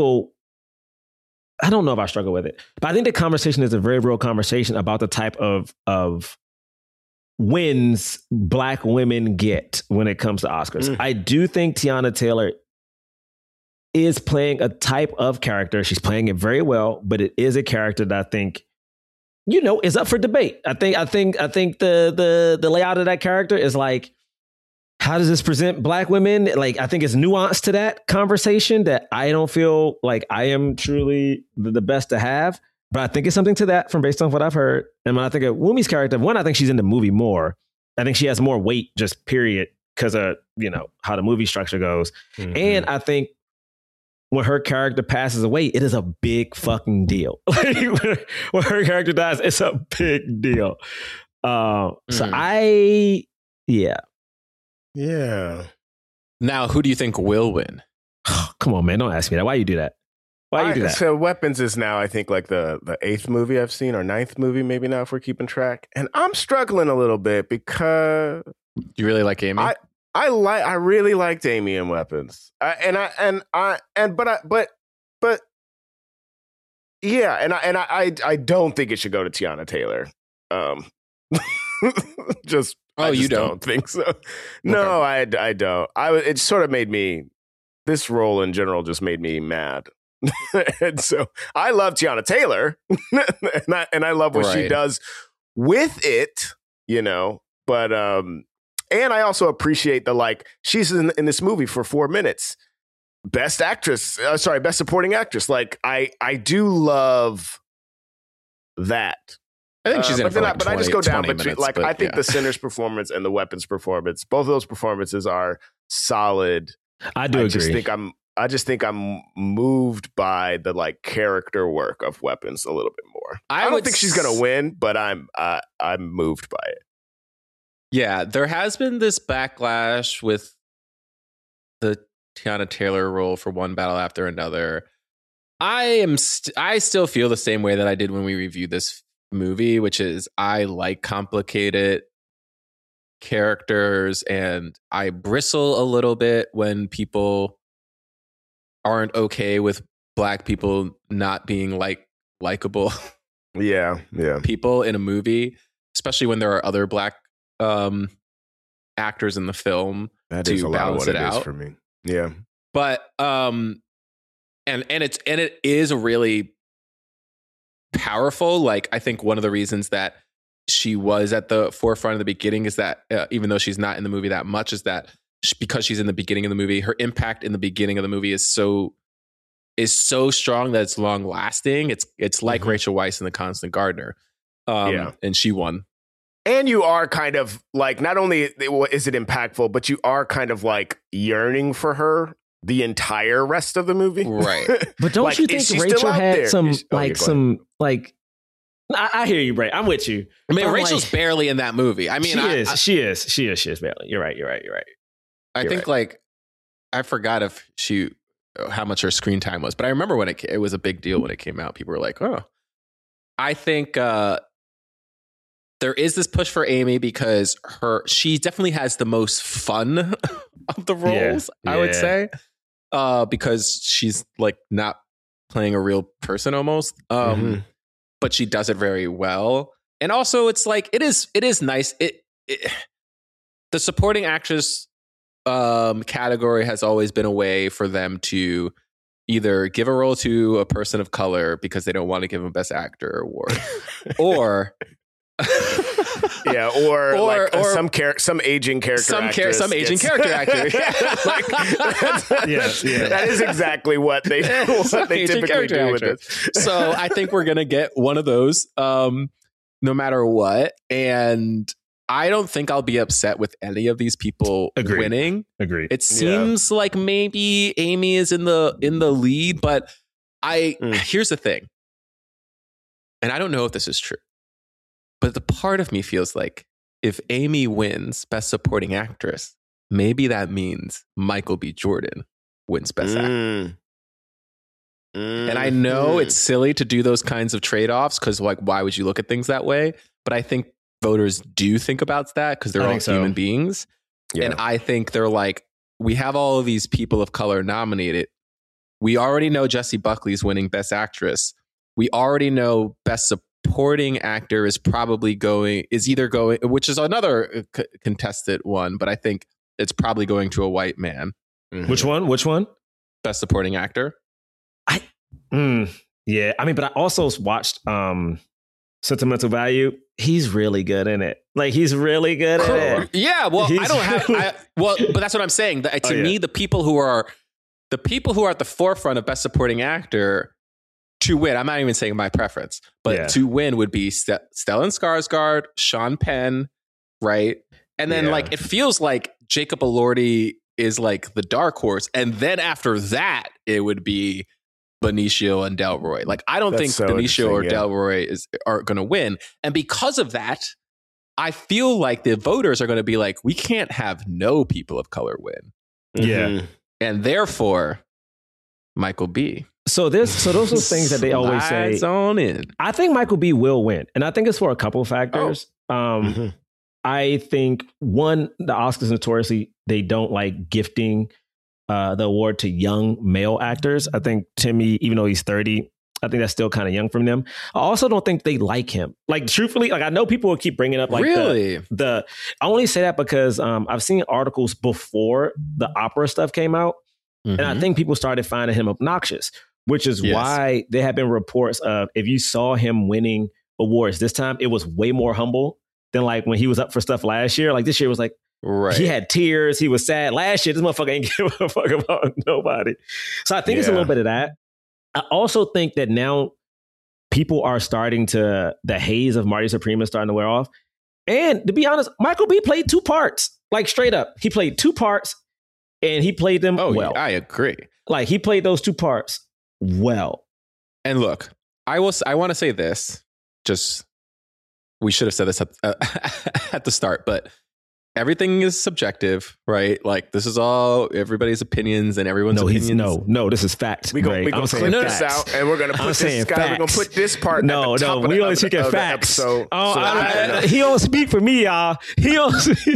don't know if I struggle with it, but I think the conversation is a very real conversation about the type of wins Black women get when it comes to Oscars. I do think Tiana Taylor is playing a type of character. She's playing it very well, but it is a character that I think, is up for debate. I think the layout of that character is like, how does this present Black women? Like, I think it's nuanced to that conversation that I don't feel like I am truly the best to have. But I think it's something to that from based on what I've heard. And when I think of Wumi's character, one, I think she's in the movie more. I think she has more weight, just period, because of how the movie structure goes. Mm-hmm. And I think when her character passes away, it is a big fucking deal. When her character dies, it's a big deal. Yeah. Now, who do you think will win? Come on, man. Don't ask me that. Why you do that? So Weapons is now, I think, like the 8th movie I've seen, or 9th movie, maybe now, if we're keeping track. And I'm struggling a little bit because you really like Amy. I really liked Amy in Weapons, but I don't think it should go to Tiana Taylor. You don't think so? No, okay. I don't. It sort of made me. This role in general just made me mad, and so I love Tiana Taylor, and I love what she does with it, But and I also appreciate she's in this movie for 4 minutes. Best supporting actress. Like I do love that. I think she's in it for but I just go down between minutes, I think the Sinners performance and the Weapons performance, both of those performances are solid. I do agree. I just think I'm moved by the character work of Weapons a little bit more. I don't think she's gonna win, but I'm moved by it. Yeah, there has been this backlash with the Tiana Taylor role for one battle after another. I still feel the same way that I did when we reviewed this movie, which is I like complicated characters, and I bristle a little bit when people aren't okay with Black people not being likable yeah people in a movie. especially when there are other black actors in the film That to is a lot of balance what it it is out. for me. Yeah. But and it is really powerful. Like, I think one of the reasons that she was at the forefront of the beginning is that even though she's not in the movie that much, is that because she's in the beginning of the movie, her impact in the beginning of the movie is so strong that it's long lasting. It's like Rachel Weisz in The Constant Gardener. And she won. And you are kind of like, not only is it impactful, but you are kind of like yearning for her the entire rest of the movie. Right. But don't Like, you is think she still Rachel out had there? some Is- oh, yeah, like go some like I hear you, Bray. I'm with you. I mean, But I'm Rachel's like, barely in that movie. I mean, she is barely. You're right. I think like I forgot how much her screen time was, but I remember when it was a big deal when it came out. People were like, "Oh." I think there is this push for Amy because she definitely has the most fun of the roles. I would say because she's like not playing a real person almost, but she does it very well. And also, it's like it is nice. The supporting actress category has always been a way for them to either give a role to a person of color because they don't want to give them Best Actor award, or some aging character actress some aging character actor. Like, that is exactly what they typically do with it. So I think we're gonna get one of those, no matter what, and I don't think I'll be upset with any of these people winning. Agreed. It seems like maybe Amy is in the lead, but here's the thing, and I don't know if this is true, but the part of me feels like if Amy wins Best Supporting Actress, maybe that means Michael B. Jordan wins Best Actor. And I know it's silly to do those kinds of trade-offs because, like, why would you look at things that way? But I think voters do think about that because they're all human beings. Yeah. And I think they're like, we have all of these people of color nominated. We already know Jessie Buckley's winning Best Actress. We already know Best Supporting Actor is either going, which is another contested one, but I think it's probably going to a white man. Mm-hmm. Which one? Best Supporting Actor. Yeah. I mean, but I also watched Sentimental Value. He's really good in it. Like, he's really good at it. Yeah. Well, but that's what I'm saying. To me, the people who are at the forefront of Best Supporting Actor to win, I'm not even saying my preference, but to win would be Stellan Skarsgård, Sean Penn, right? And then like, it feels like Jacob Elordi is like the dark horse. And then after that, it would be Benicio and Delroy. Like, I don't think Benicio or Delroy are going to win. And because of that, I feel like the voters are going to be like, we can't have no people of color win. Yeah. And therefore, Michael B. So those are things that they always say. On in. I think Michael B. will win. And I think it's for a couple of factors. I think, one, the Oscars notoriously, they don't like gifting the award to young male actors. I think Timmy, even though he's 30, I think that's still kind of young from them. I also don't think they like him. Like, truthfully, like, I know people will keep bringing up like really I only say that because I've seen articles before the opera stuff came out, and I think people started finding him obnoxious, which is why there have been reports of, if you saw him winning awards this time, it was way more humble than like when he was up for stuff last year. Like, this year was like, right. He had tears. He was sad. Last year, this motherfucker ain't give a fuck about nobody. So I think it's a little bit of that. I also think that now people are starting to, the haze of Marty Supreme is starting to wear off. And to be honest, Michael B. played two parts. Like, straight up. He played two parts and he played them well. I agree. Like, he played those two parts well. And look, I want to say this. Just, we should have said this at the start, but everything is subjective, right? Like, this is all everybody's opinions and everyone's opinions. No, this is fact. We're going to clip this out and we're going to put this guy. We're going to put this part. We only speak at facts. He don't speak for me, y'all. He don't.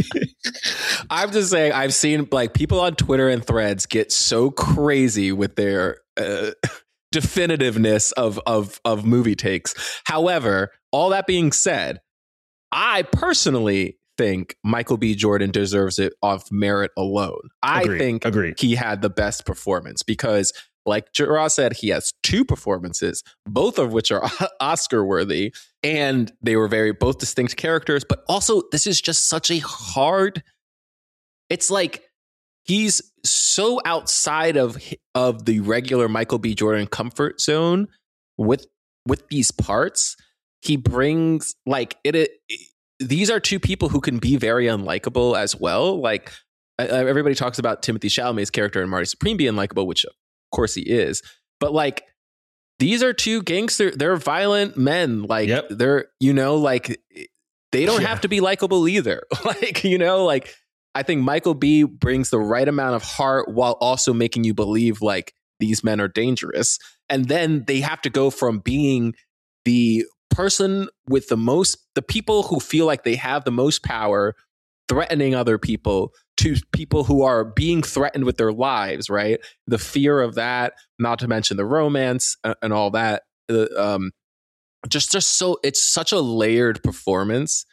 I'm just saying, I've seen like people on Twitter and Threads get so crazy with their definitiveness of movie takes. However, all that being said, I personally think Michael B. Jordan deserves it off merit alone. I think he had the best performance because, like Gerard said, he has 2 performances, both of which are Oscar worthy, and they were both distinct characters. But also, this is just such a hard. It's like he's so outside of the regular Michael B. Jordan comfort zone with these parts. He brings like it. These are 2 people who can be very unlikable as well. Like everybody talks about Timothée Chalamet's character and Marty Supreme being likable, which of course he is. But like these are 2 gangster. They're violent men. Like they're like they don't have to be likable either. Like like I think Michael B. brings the right amount of heart while also making you believe like these men are dangerous. And then they have to go from being the person with the people who feel like they have the most power threatening other people to people who are being threatened with their lives, right? The fear of that, not to mention the romance and all that. Just so it's such a layered performance.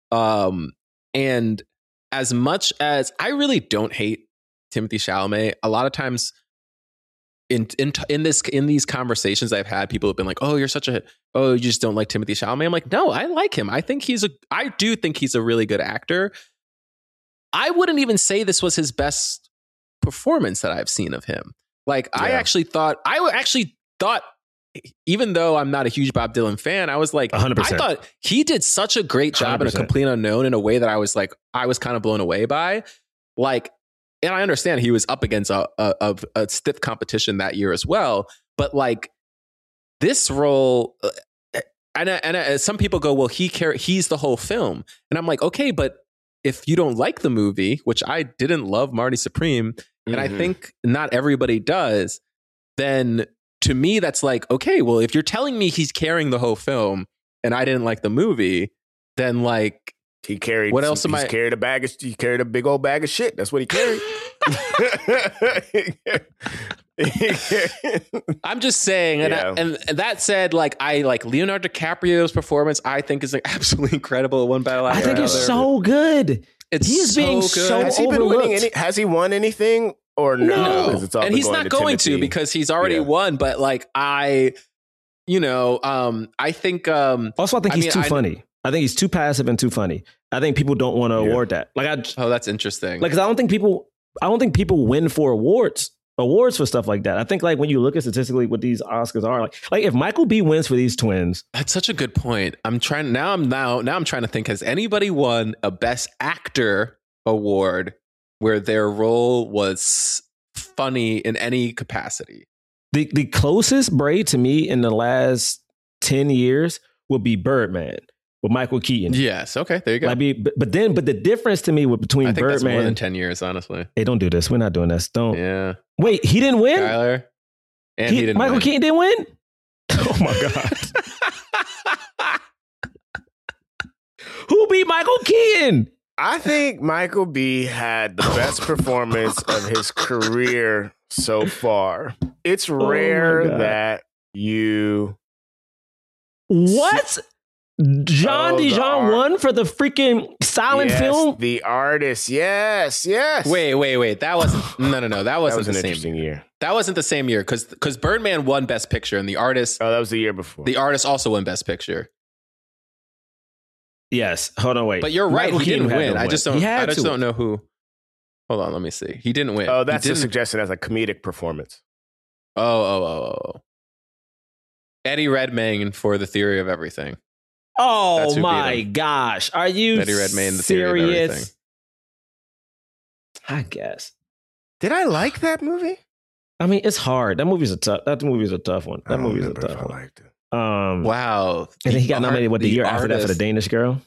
And as much as I really don't hate Timothée Chalamet, a lot of times in these conversations I've had, people have been like, "Oh, you just don't like Timothée Chalamet." I'm like, "No, I like him. I do think he's a really good actor." I wouldn't even say this was his best performance that I've seen of him. Like, I actually thought, even though I'm not a huge Bob Dylan fan, I was like, 100%. I thought he did such a great job 100%. In A Complete Unknown in a way that I was kind of blown away by. Like, and I understand he was up against a stiff competition that year as well. But like this role, and some people go, well, he's the whole film. And I'm like, okay, but if you don't like the movie, which I didn't love Marty Supreme, and I think not everybody does, then to me, that's like, okay, well, if you're telling me he's carrying the whole film and I didn't like the movie, then like, he carried. What else am I? He carried a big old bag of shit. That's what he carried. I'm just saying, and that said, like I like Leonardo DiCaprio's performance. I think is like absolutely incredible. One Battle After I think it's so good. He is being good. so Has he been winning? Has he won anything or no? And he's not going to because he's already won. But like I think. Also, I think he's too funny. I think he's too passive and too funny. I think people don't want to award that. That's interesting. Like, 'cause I don't think people win for awards for stuff like that. I think like when you look at statistically what these Oscars are, like if Michael B. wins for these twins, that's such a good point. I'm trying to think, has anybody won a Best Actor award where their role was funny in any capacity? The closest, Bray, to me in the last 10 years would be Birdman. With Michael Keaton. Yes. Okay. There you go. But the difference to me between I think Birdman, that's more than 10 years, honestly. Hey, don't do this. We're not doing this. Don't. Yeah. Wait, he didn't win? Skyler. And he didn't Michael win. Keaton didn't win? Oh my God. Who beat Michael Keaton? I think Michael B. had the best performance of his career so far. It's rare that you. What? Jean Dijon won for the freaking silent film? The Artist. Yes. Wait. That wasn't. No. That wasn't the same year. That wasn't the same year because Birdman won Best Picture and The Artist. Oh, that was the year before. The Artist also won Best Picture. Yes. Hold on. Wait. But you're right. He didn't win. I just don't know who. Hold on. Let me see. He didn't win. Oh, that's a suggestion as a comedic performance. Oh. Eddie Redmayne for The Theory of Everything. Oh my gosh. Are you Eddie Redmayne, The serious? Theory of Everything. I guess. Did I like that movie? I mean, it's hard. That movie's a tough one. I liked it. Wow. And then he got nominated the year after that for The Danish Girl.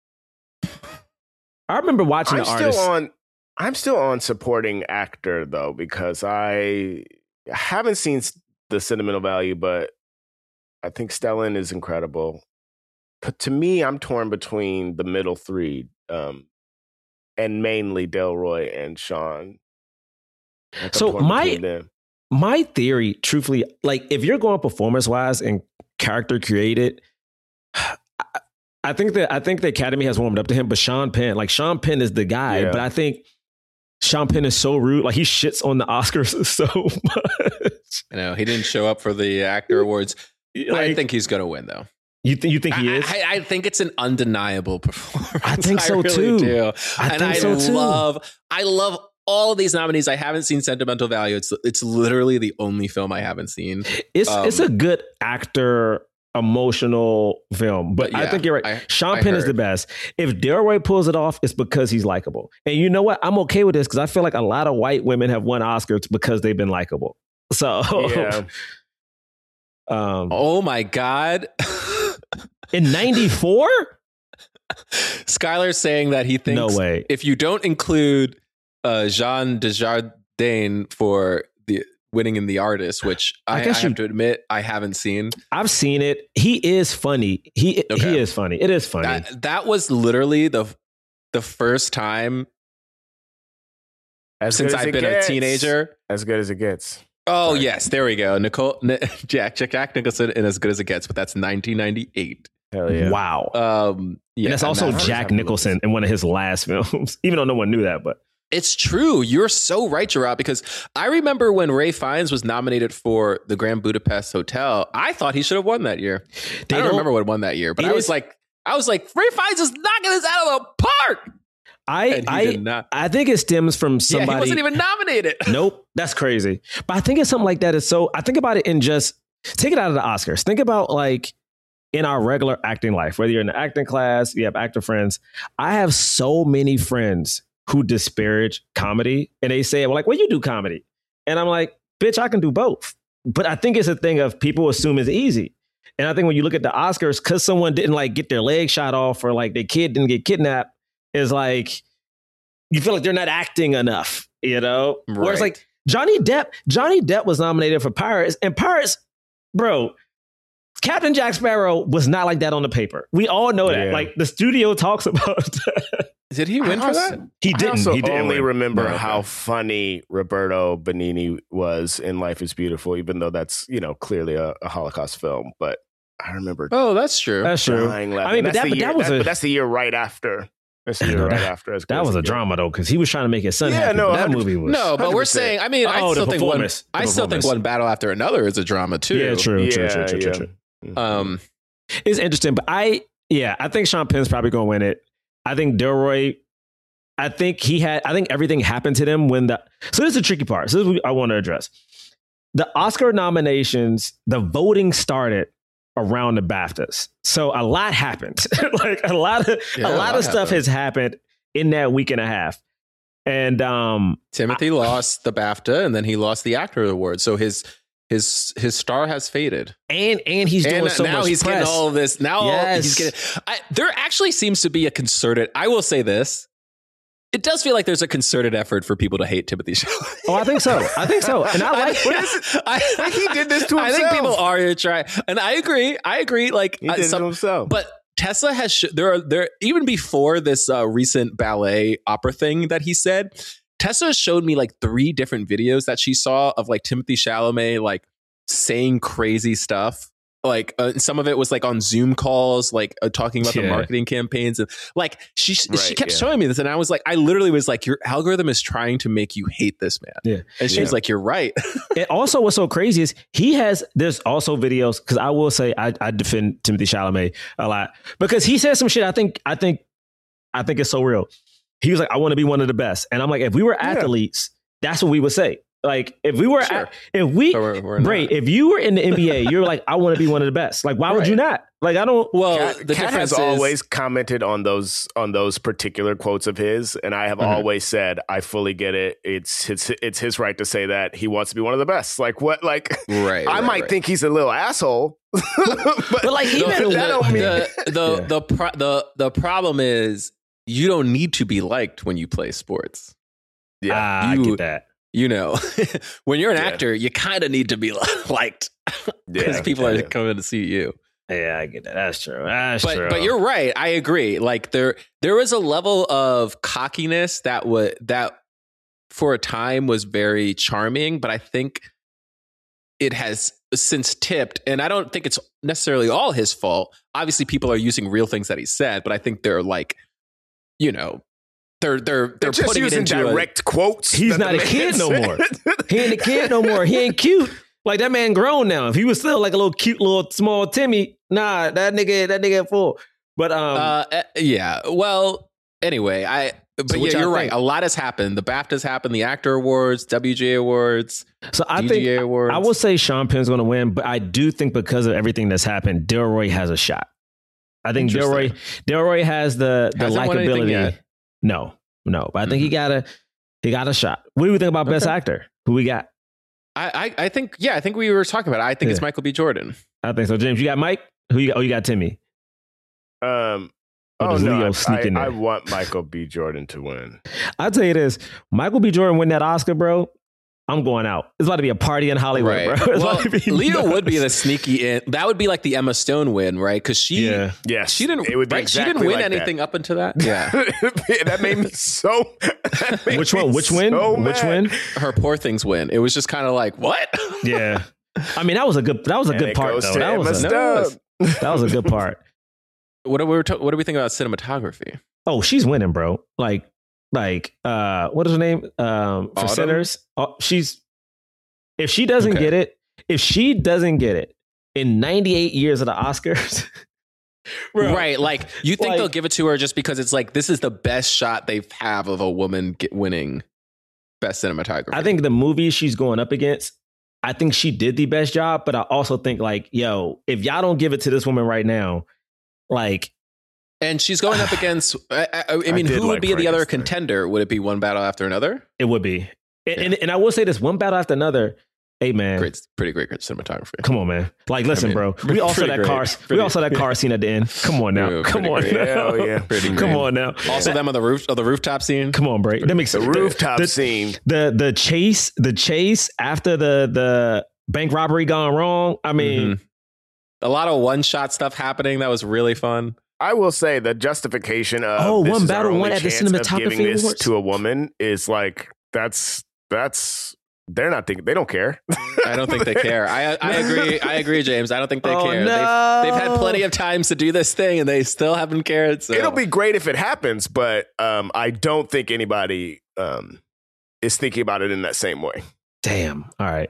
I remember watching The Artist. I'm still on supporting actor though, because I haven't seen The Sentimental Value, but I think Stellan is incredible. But to me, I'm torn between the middle three, and mainly Delroy and Sean. So my theory, truthfully, like if you're going performance-wise and character created, I think the Academy has warmed up to him, but Sean Penn is the guy. Yeah. But I think Sean Penn is so rude. Like he shits on the Oscars so much. I know he didn't show up for the actor awards. Like, I think he's going to win though. You think he is? I think it's an undeniable performance. I think so really too. Do. I love all of these nominees. I haven't seen Sentimental Value. It's literally the only film I haven't seen. It's a good actor emotional film, but I think you're right. Sean Penn is the best. If Delroy pulls it off, it's because he's likable. And you know what? I'm okay with this because I feel like a lot of white women have won Oscars because they've been likable. So, yeah. Oh my God. In 94? Skylar's saying that he thinks no way. If you don't include Jean Dujardin for the winning in The Artist, which I have to admit I haven't seen. I've seen it. He is funny. He is funny. It is funny. That was literally the first time since I've been a teenager. As good as it gets. Oh, sorry. Yes. There we go. Jack Nicholson in As Good as It Gets, but that's 1998. Hell yeah. Wow. And that's also Jack Nicholson in one of his last films, even though no one knew that. But it's true. You're so right, Gerard, because I remember when Ralph Fiennes was nominated for the Grand Budapest Hotel, I thought he should have won that year. I don't remember what won that year, but I was like, Ralph Fiennes is knocking this out of the park. I think it stems from somebody. Yeah, he wasn't even nominated. Nope. That's crazy. But I think it's something like that. I think about it in just take it out of the Oscars. Think about like in our regular acting life, whether you're in the acting class, you have actor friends. I have so many friends who disparage comedy and they say, well, like, well, you do comedy. And I'm like, bitch, I can do both. But I think it's a thing of people assume it's easy. And I think when you look at the Oscars, because someone didn't like get their leg shot off or like their kid didn't get kidnapped, is like, you feel like they're not acting enough, you know? Right. Whereas like Johnny Depp was nominated for Pirates, and Pirates, bro, Captain Jack Sparrow was not like that on the paper. We all know that. Like the studio talks about that. Did he win for that? He didn't. I also he didn't only win. remember how funny Roberto Benigni was in Life is Beautiful, even though that's, clearly a Holocaust film. But I remember. Oh, that's true. That's true. I mean, but that's the year right after. That's the year right after. That was a drama though, because he was trying to make his son happy. No, that movie was. No, but 100%. We're saying. I mean, I still think one battle after another is a drama too. Yeah, true. It's interesting, but I think Sean Penn's probably going to win it. I think Delroy. I think everything happened to them so this is the tricky part. So this is what I want to address. The Oscar nominations, the voting started around the BAFTAs. So a lot happened. Like a lot of stuff has happened in that week and a half. And Timothy lost the BAFTA and then he lost the actor award. So his star has faded. And he's doing so now much he's press. getting all of this. Now he's getting there actually seems to be a concerted, I will say this. It does feel like there's a concerted effort for people to hate Timothy Chalamet. Oh, I think so. And I like he did this to himself. I think people are trying, and I agree. Like he did it to himself. But Tessa has there even before this recent ballet opera thing that he said. Tessa showed me like 3 different videos that she saw of like Timothy Chalamet like saying crazy stuff. Like some of it was like on Zoom calls, like talking about the marketing campaigns, and like she kept showing me this, and I was like, I literally was like, your algorithm is trying to make you hate this man. Yeah, and she was like, you're right. And also, what's so crazy is there's also videos, because I will say I defend Timothy Chalamet a lot because he said some shit. I think it's so real. He was like, I want to be one of the best, and I'm like, if we were athletes, that's what we would say. Like if we were, if you were in the NBA, you're like, I want to be one of the best. Like, why would you not? Like, I don't. Well, the Kat has always commented on those particular quotes of his, and I have always said, I fully get it. It's his right to say that he wants to be one of the best. Like what? Like I might think he's a little asshole, but like the problem is you don't need to be liked when you play sports. Yeah, I get that. When you're an actor, you kind of need to be liked because people are coming to see you. Yeah, I get that. That's true. But you're right. I agree. Like there was a level of cockiness that for a time was very charming, but I think it has since tipped, and I don't think it's necessarily all his fault. Obviously, people are using real things that he said, but I think they're like, you know, they're just putting using it into direct quotes. He's not a kid no more. He ain't a kid no more. He ain't cute. Like, that man grown now. If he was still like a little cute little small Timmy, nah, that nigga full. But yeah. Well, anyway, but yeah, you're right. A lot has happened. The BAFTAs happened, the Actor Awards, WGA Awards, so I DGA think Awards. I will say Sean Penn's going to win, but I do think because of everything that's happened, Delroy has a shot. I think Delroy has the likability. No, but I think he got a shot. What do we think about Best Actor? Who we got? I think we were talking about it. I think it's Michael B. Jordan. I think so. James, you got Mike? Who you got? Oh, you got Timmy. No, I want Michael B. Jordan to win. I'll tell you this: Michael B. Jordan win that Oscar, bro. I'm going out. It's about to be a party in Hollywood, right. bro. Well, Leo would be the sneaky in. That would be like the Emma Stone win, right? Because she didn't. It would be right? She didn't win like anything up until that. Yeah, that made me so. Which one? Which win? Which win? Her Poor Things win. It was just kind of like what? Yeah, I mean that was a good part though. That was a good part. What do we think about cinematography? Oh, she's winning, bro. Like what is her name? For Sinners. If she doesn't get it in 98 years of the Oscars, bro, right? Like you think they'll give it to her just because it's like this is the best shot they have of a woman winning Best Cinematography. I think the movie she's going up against, I think she did the best job, but I also think like, yo, if y'all don't give it to this woman right now, like. And she's going up against, I mean, who would be the other contender? Would it be One Battle After Another? It would be. And I will say this, One Battle After Another, hey, man. Pretty great cinematography. Come on, man. Like, listen, bro. We all saw that car scene at the end. Come on now. Come on now. Yeah. Come on now. Also them on the rooftop scene. Come on, bro. That makes sense. The rooftop scene. The chase after the bank robbery gone wrong. I mean. A lot of one-shot stuff happening. That was really fun. I will say the justification of One Battle won at the Cinematography giving this Awards to a woman is like that's they're not thinking, they don't care. I don't think they care. I agree, James. I don't think they care. No. They've had plenty of times to do this thing and they still haven't cared. So. It'll be great if it happens, but I don't think anybody is thinking about it in that same way. Damn. All right.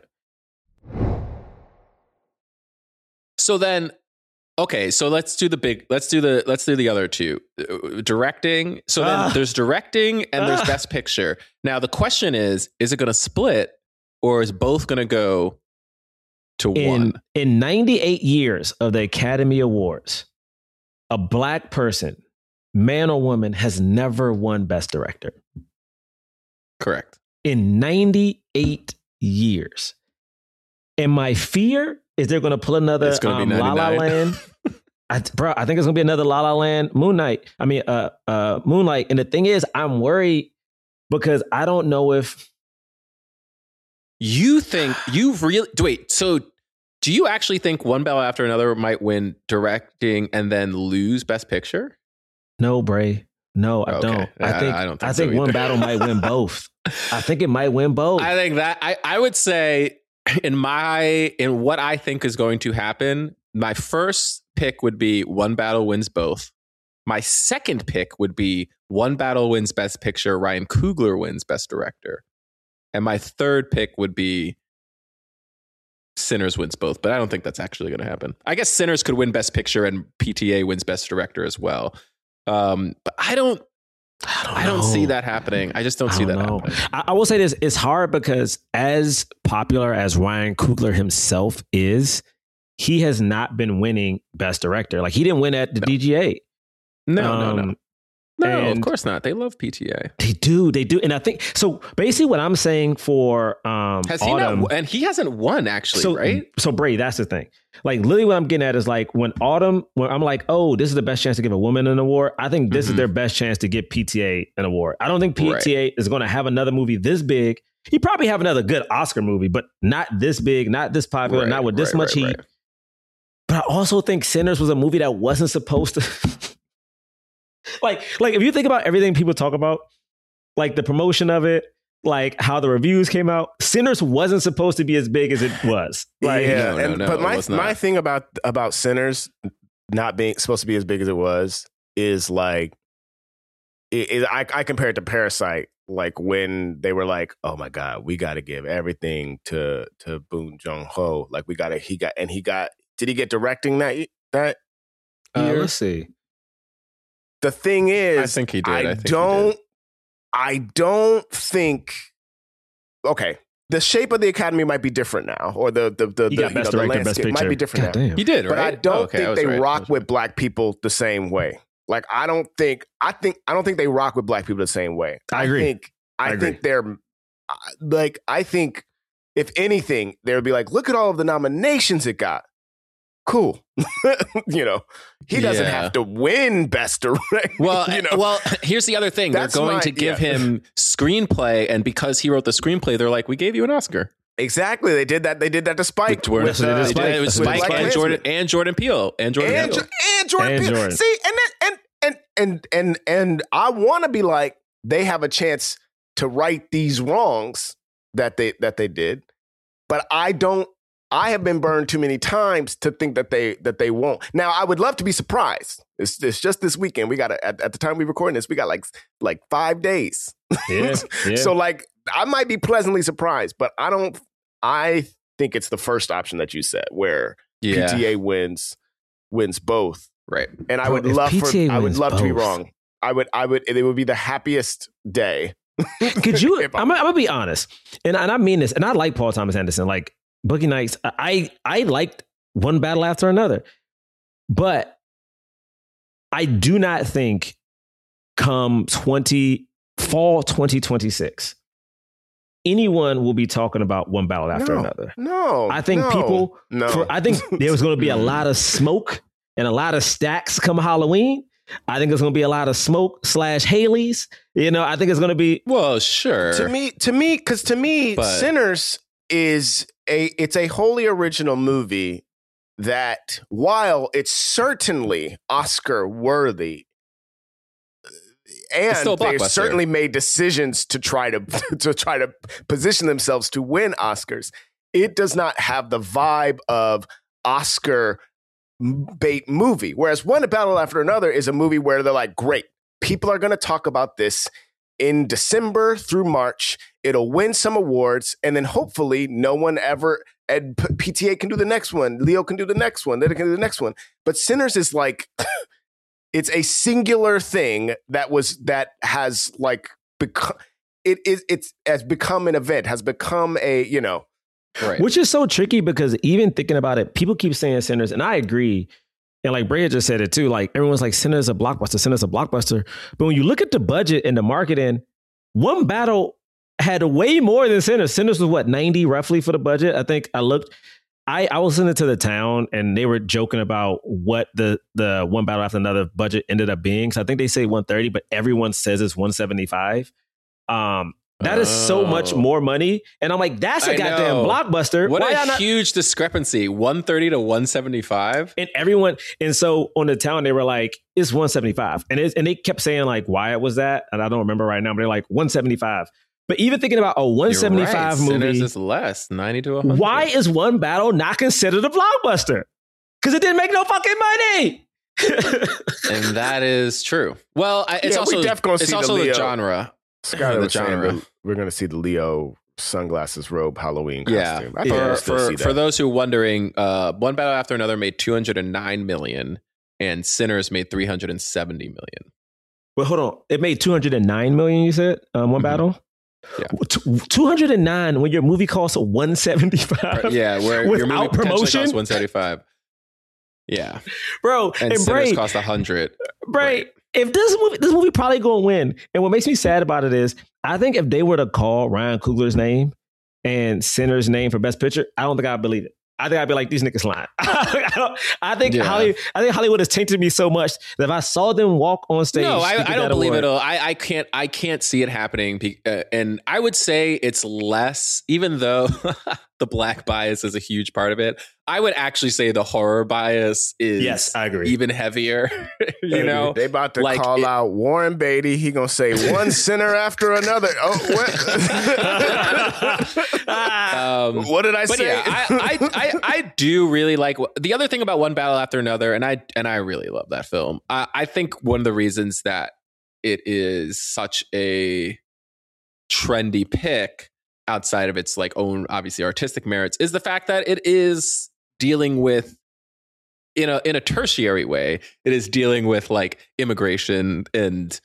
So then, okay, so let's do the other two. Directing. So then there's directing and there's Best Picture. Now the question is it going to split or is both going to go to one? In 98 years of the Academy Awards, a black person, man or woman, has never won Best Director. Correct. In 98 years. And my fear is they're going to pull another La La Land. I think it's going to be another La La Land, Moonlight. And the thing is, I'm worried because I don't know if you think you really wait. So, do you actually think One Battle After Another might win directing and then lose Best Picture? No, Bray. No, I don't. I think One Battle might win both. I think it might win both. I think that I would say in what I think is going to happen, my first pick would be One Battle wins both. My second pick would be One Battle wins Best Picture, Ryan Coogler wins Best Director. And my third pick would be Sinners wins both, but I don't think that's actually going to happen. I guess Sinners could win Best Picture and PTA wins Best Director as well. But I don't see that happening. I just don't see that happening. I will say this. It's hard because as popular as Ryan Coogler himself is, he has not been winning Best Director. Like, he didn't win at the DGA. No, of course not. They love PTA. They do. And I think, so basically what I'm saying for has he Autumn, not, and he hasn't won actually, right? So Bray, that's the thing. Like, literally what I'm getting at is like when I'm like, oh, this is the best chance to give a woman an award. I think this is their best chance to give PTA an award. I don't think PTA is going to have another movie this big. He probably have another good Oscar movie, but not this big, not this popular, not with this much heat. But I also think Sinners was a movie that wasn't supposed to... like if you think about everything people talk about, like the promotion of it, like how the reviews came out, Sinners wasn't supposed to be as big as it was. Like, but my thing about Sinners not being supposed to be as big as it was is like, I compare it to Parasite, like when they were like, oh my God, we got to give everything to Bong Joon-ho. Like did he get directing that year? Let's see. The thing is, I think he did. I don't think. Okay, the shape of the Academy might be different now, or the landscape might be different now. He did, right? But I don't think they rock with right. black people the same way. Like I don't think they rock with black people the same way. I agree. I think they're like, I think if anything, they would be like, look at all of the nominations it got. Cool. He doesn't have to win Best Director. Well, here's the other thing. They're going to give him screenplay, and because he wrote the screenplay, they're like, we gave you an Oscar. Exactly. They did that to Spike. It was Spike and Jordan Peele. And Jordan Peele. See, and I want to be like, they have a chance to right these wrongs that they did, but I have been burned too many times to think that they won't. Now, I would love to be surprised. It's just this weekend. We got at the time we recording this, we got like 5 days. Yeah. So like, I might be pleasantly surprised, but I think it's the first option that you said, where PTA wins both. Right. And I would love to be wrong. It would be the happiest day. Could you, I'm gonna be honest. And I mean this, and I like Paul Thomas Anderson. Like Boogie Nights, I liked one battle after another. But I do not think come fall 2026, anyone will be talking about one battle after another. No. I think I think there was going to be a lot of smoke and a lot of stacks come Halloween. I think there's going to be a lot of smoke / Haley's. I think it's going to be. Well, sure. To me, Sinners it's a wholly original movie that, while it's certainly Oscar worthy, and they certainly made decisions to try to position themselves to win Oscars, it does not have the vibe of Oscar bait movie. Whereas One Battle After Another is a movie where they're like, great, people are going to talk about this in December through March. It'll win some awards, and then hopefully no one ever. And PTA can do the next one. Leo can do the next one. They can do the next one. But Sinners is like, it's a singular thing that has like become. It has become an event. Has become a Right. Which is so tricky, because even thinking about it, people keep saying Sinners, and I agree. And like Brea just said it too, like everyone's like, Sinners a blockbuster, Sinners a blockbuster. But when you look at the budget and the marketing, One Battle had way more than Sinners. Sinners was what, 90 roughly for the budget? I think I looked. I was listening to The Town, and they were joking about what the One Battle After Another budget ended up being. So I think they say 130, but everyone says it's 175. That is so much more money. And I'm like, that's a goddamn blockbuster. What a huge discrepancy. 130 to 175. And so on The Town, they were like, it's 175. And they kept saying like why it was that. And I don't remember right now, but they're like 175. But even thinking about a 175 movie. Sinners is less, 90 to 100. Why is One Battle not considered a blockbuster? Because it didn't make no fucking money. And that is true. Well, it's also the genre. Scott, the genre. We're going to see the Leo sunglasses robe Halloween costume. Yeah. For those who are wondering, One Battle After Another made $209 million, and Sinners made $370 million. Well, hold on. It made $209 million, you said? One Battle? Yeah. 209 when your movie costs $175. Yeah, where your movie promotion costs $175. Yeah. Bro, and Sinners cost $100. Right. If this movie probably gonna win. And what makes me sad about it is, I think if they were to call Ryan Coogler's name and Sinners' name for Best Picture, I don't think I'd believe it. I think I'd be like, these niggas lying. I think Hollywood has tainted me so much that if I saw them walk on stage, no, I don't believe it. I can't see it happening. And I would say it's less, even though the black bias is a huge part of it. I would actually say the horror bias is Yes, I agree. even heavier. You know, they about to like call out Warren Beatty. He gonna say one sinner after another. Oh, what? What did I But say? yeah, I do really like the other thing about One Battle After Another, and I really love that film. I think one of the reasons that it is such a trendy pick outside of its like own obviously artistic merits is the fact that it is dealing with in a tertiary way. It is dealing with like immigration and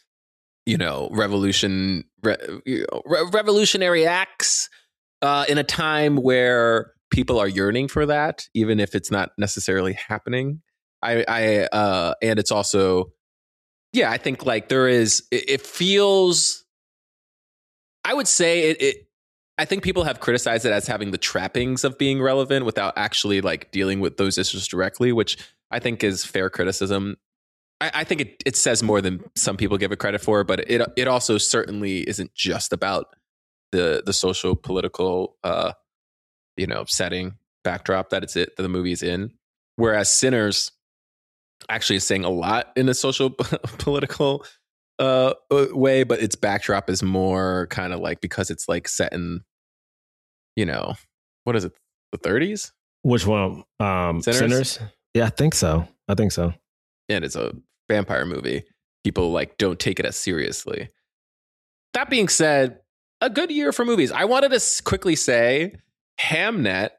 revolutionary acts in a time where people are yearning for that, even if it's not necessarily happening. And it's also, yeah, I think like there is. It feels. I would say I think people have criticized it as having the trappings of being relevant without actually like dealing with those issues directly, which I think is fair criticism. I think it says more than some people give it credit for, but it also certainly isn't just about the social political setting backdrop that the movie's in. Whereas Sinners actually is saying a lot in a social political way, but its backdrop is more kind of like because it's like set in, what is it, the 30s? Which one? Sinners? Yeah, I think so. And it's a vampire movie. People like don't take it as seriously. That being said, a good year for movies. I wanted to quickly say Hamnet.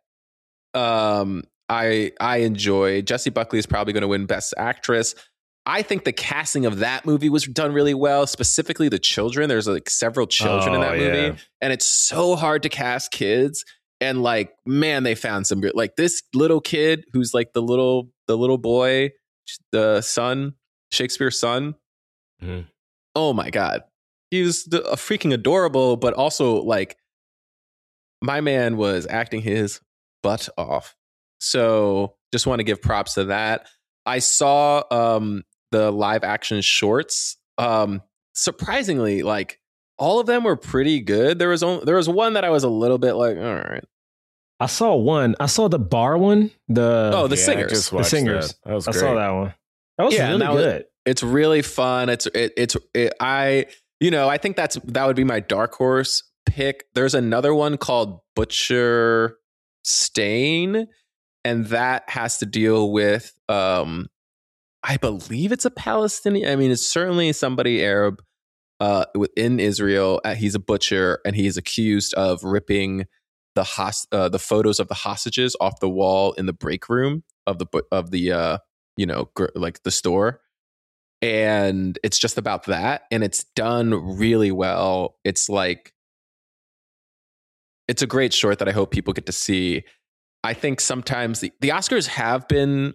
I enjoyed. Jessie Buckley is probably going to win Best Actress. I think the casting of that movie was done really well, specifically the children. There's like several children in that movie, and it's so hard to cast kids. And like, man, they found some good, like this little kid who's like the little boy, the son, Shakespeare's son. Mm-hmm. Oh my God. He was a freaking adorable, but also like my man was acting his butt off. So just want to give props to that. I saw the live action shorts. Surprisingly, like all of them were pretty good. There was one that I was a little bit like, all right. I saw one. I saw the bar one. The Singers. The Singers. That was great. I saw that one. That was really good. It's really fun. I think that would be my dark horse pick. There's another one called Butcher Stain, and that has to deal with I believe it's a Palestinian. I mean, it's certainly somebody Arab within Israel. He's a butcher, and he's accused of ripping the photos of the hostages off the wall in the break room of the like the store. And it's just about that, and it's done really well. It's like it's a great short that I hope people get to see. I think sometimes the Oscars have been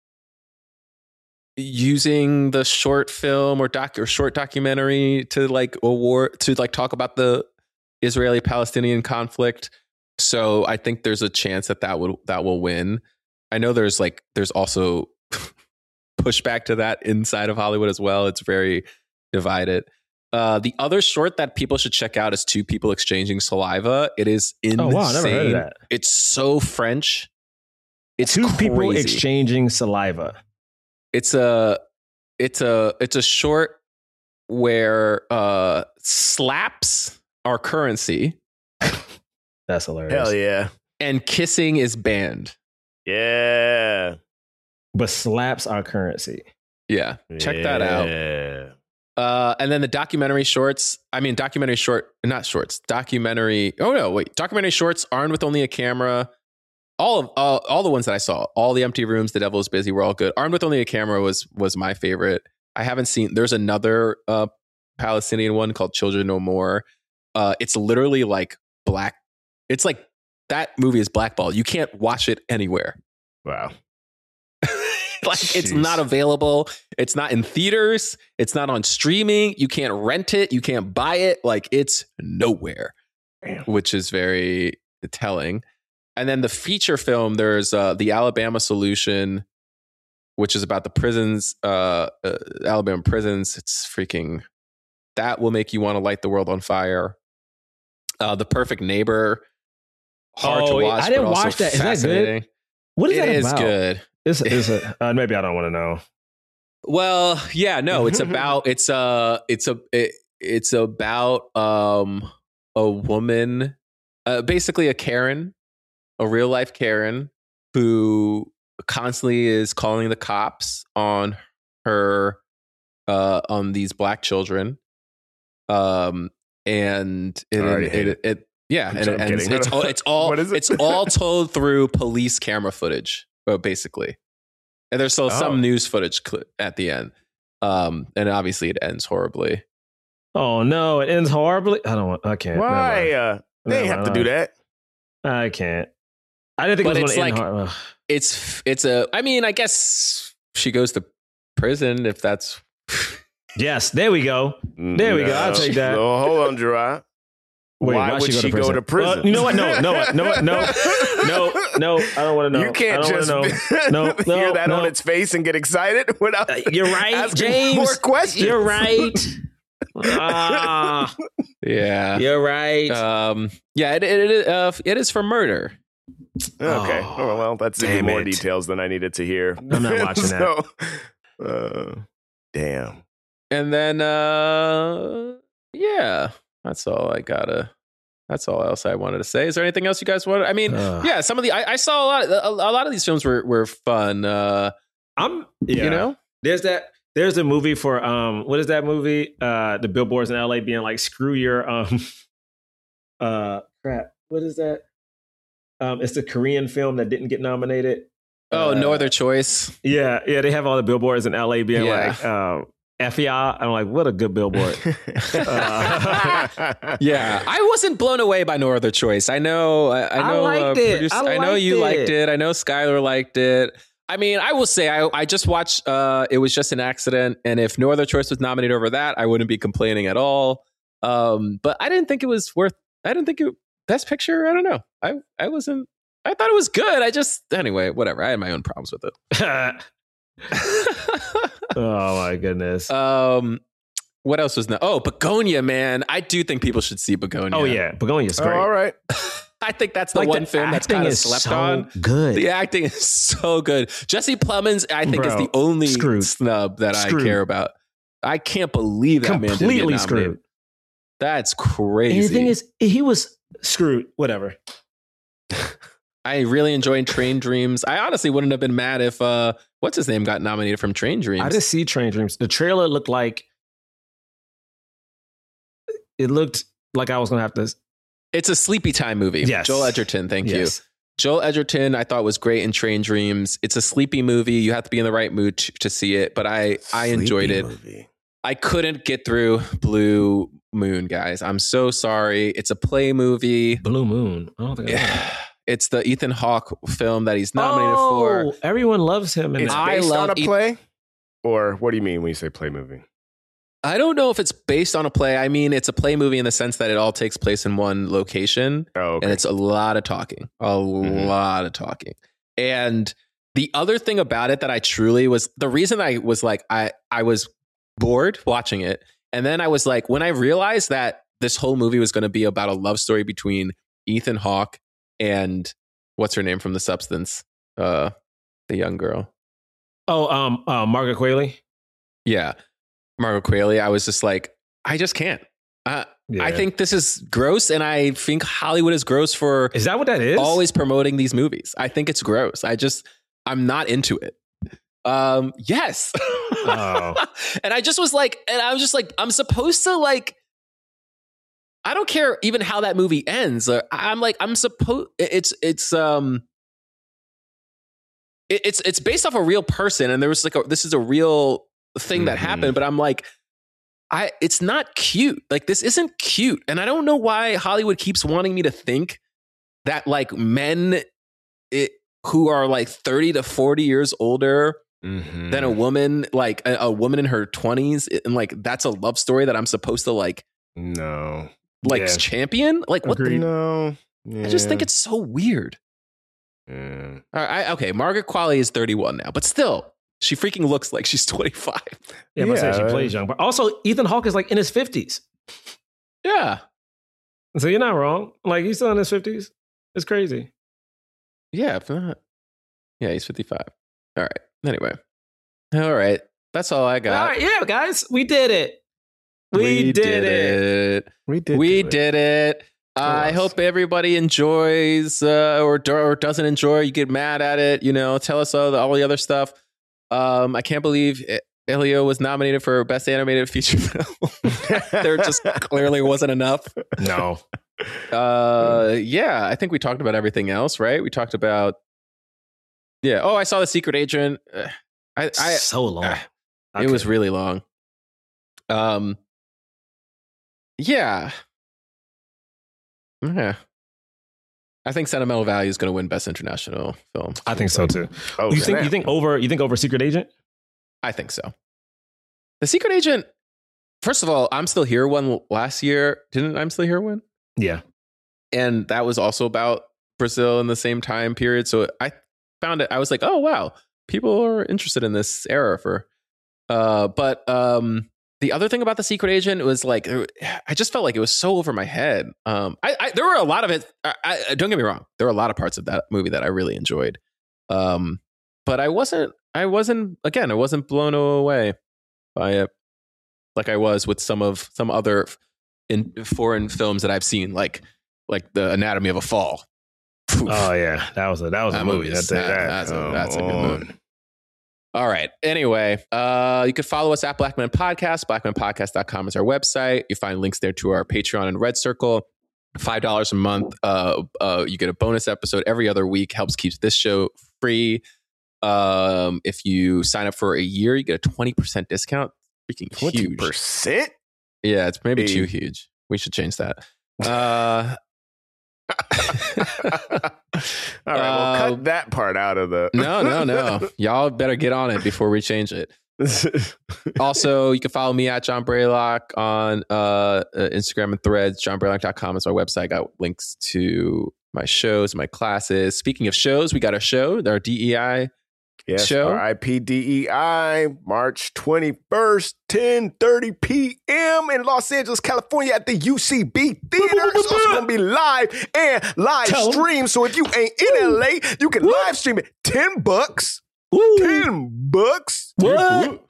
using the short film or short documentary to like talk about the Israeli-Palestinian conflict. So I think there's a chance that will win. I know there's also pushback to that inside of Hollywood as well. It's very divided. The other short that people should check out is Two People Exchanging Saliva. It is insane. Oh wow, I never heard of that. It's so French. It's Two crazy. People Exchanging Saliva. It's a short where slaps are currency. That's hilarious. Hell yeah. And kissing is banned. Yeah. But slaps are currency. Yeah. Check that out. And then the documentary shorts. Documentary shorts, Armed with Only a Camera. All the ones that I saw, all the Empty Rooms, The Devil is Busy were all good. Armed with Only a Camera was my favorite. I haven't seen, there's another Palestinian one called Children No More. It's literally like black. It's like that movie is blackballed. You can't watch it anywhere. Wow. It's not available. It's not in theaters. It's not on streaming. You can't rent it. You can't buy it. Like it's nowhere. Damn. Which is very telling. And then the feature film, there's The Alabama Solution, which is about the prisons, Alabama prisons. It's freaking, that will make you want to light the world on fire. The Perfect Neighbor, hard to watch. I didn't but also watch that. Is that good? fascinating. What is that It is about? good. Maybe I don't want to know. Well, yeah, no, it's about it's about a woman, basically a Karen, a real life Karen who constantly is calling the cops on her on these black children. And it it's all told through police camera footage, basically. And there's still some news footage at the end. And obviously it ends horribly. Oh no, it ends horribly. I can't. Why? They have to do that. I can't. I didn't think But it was it's going to like- end hard. I mean, I guess she goes to prison if that's. Yes, there we go. There we go. I'll take that. No, hold on, Gerard. Wait, why would she go to prison? You know what? No. I don't want to know. You can't just hear that on its face and get excited without. You're right, asking James. more questions. You're right. Yeah. You're right. It is for murder. Okay. Oh, well, that's even damn more it. details than I needed to hear. I'm not watching that. Damn. And then, that's all I gotta. That's all else I wanted to say. Is there anything else you guys want? I mean, some of the I saw a lot of these films were fun. You know, There's a movie for what is that movie? The billboards in LA being like, screw your crap. What is that? It's the Korean film that didn't get nominated. No Other Choice. Yeah, they have all the billboards in LA being like FEI. I'm like, what a good billboard. Yeah, I wasn't blown away by No Other Choice. I know. I know. liked it. I know you liked it. I know Skylar liked it. I mean, I will say, I just watched. It was just an accident, and if No Other Choice was nominated over that, I wouldn't be complaining at all. But I didn't think it was worth. I didn't think it Best Picture. I don't know. I wasn't. I thought it was good. Anyway, whatever. I had my own problems with it. Oh my goodness. What else was Begonia, man. I do think people should see Begonia. Oh yeah, Begonia's great. All right. I think that's the one film that's kind of slept on. Good. The acting is so good. Jesse Plemons, I think, is the only snub that I care about. I can't believe that man didn't get completely nominated. screwed. That's crazy. And the thing is, he was screwed. Whatever. I really enjoyed Train Dreams. I honestly wouldn't have been mad if what's his name got nominated from Train Dreams. I didn't see Train Dreams. The trailer looked like I was gonna have to. It's a sleepy time movie. Yes. Joel Edgerton, thank you. Yes. Joel Edgerton, I thought was great in Train Dreams. It's a sleepy movie. You have to be in the right mood to see it, but I enjoyed it. Movie. I couldn't get through Blue Moon, guys. I'm so sorry. It's a play movie. Blue Moon. I don't think I know that. It's the Ethan Hawke film that he's nominated for. Everyone loves him. It's based on a play? Or what do you mean when you say play movie? I don't know if it's based on a play. I mean, it's a play movie in the sense that it all takes place in one location. Oh, okay. And it's a lot of talking. Lot of talking. And the other thing about it that I truly was, the reason I was like, I was bored watching it. And then I was like, when I realized that this whole movie was going to be about a love story between Ethan Hawke and what's her name from The Substance? The young girl. Margaret Qualley. Yeah. Margaret Qualley. I was just like, I just can't. I think this is gross. And I think Hollywood is gross for. Is that what that is? Always promoting these movies. I think it's gross. I'm not into it. Yes. Oh. And I was just like, I'm supposed to like, I don't care even how that movie ends. It's based off a real person, and there was this is a real thing that happened, but I'm like, it's not cute. Like, this isn't cute. And I don't know why Hollywood keeps wanting me to think that like men who are like 30 to 40 years older than a woman, like a woman in her 20s, and like that's a love story that I'm supposed to like champion. Like, what? No. I just think it's so weird. Yeah. All right, okay, Margaret Qualley is 31 now, but still, she freaking looks like she's 25. Yeah, but she plays young. But also, Ethan Hawke is like in his 50s. Yeah. So you're not wrong. Like, he's still in his 50s. It's crazy. Yeah, if not. Yeah, he's 55. All right. Anyway. All right. That's all I got. All right, yeah, guys, we did it. We did it. We did it. I hope everybody enjoys or doesn't enjoy. You get mad at it. Tell us all the other stuff. I can't believe Elio was nominated for Best Animated Feature Film. There just clearly wasn't enough. No. Yeah, I think we talked about everything else, right? We talked about. Yeah. Oh, I saw The Secret Agent. So long. It was really long. Yeah. Yeah. I think Sentimental Value is going to win Best International Film. I think so too. Oh, you think over Secret Agent? I think so. The Secret Agent. First of all, I'm Still Here won last year. Didn't I'm Still Here win? Yeah. And that was also about Brazil in the same time period. So I found it. I was like, oh wow, people are interested in this era for. But the other thing about The Secret Agent was like, I just felt like it was so over my head. There were a lot of it. Don't get me wrong. There were a lot of parts of that movie that I really enjoyed. But I wasn't blown away by it like I was with some other foreign films that I've seen, like The Anatomy of a Fall. Oh yeah, that was a movie. That's a good movie. All right. Anyway, you can follow us at Black Men Podcast. BlackmenPodcast.com is our website. You find links there to our Patreon and Red Circle. $5 a month. You get a bonus episode every other week. Helps keep this show free. If you sign up for a year, you get a 20% discount. Freaking 20%? Yeah, it's maybe too huge. We should change that. All right, well, cut that part out of the. No. Y'all better get on it before we change it. Also, you can follow me at John Braylock on Instagram and Threads. JohnBraylock.com is our website. Got links to my shows, my classes. Speaking of shows, we got our show, our DEI show. RIPDEI, March 21st, 10:30 p.m. in Los Angeles, California at the UCB Theater. It's also going to be live and live stream. So if you ain't in LA, you can live stream it. $10. $10. What?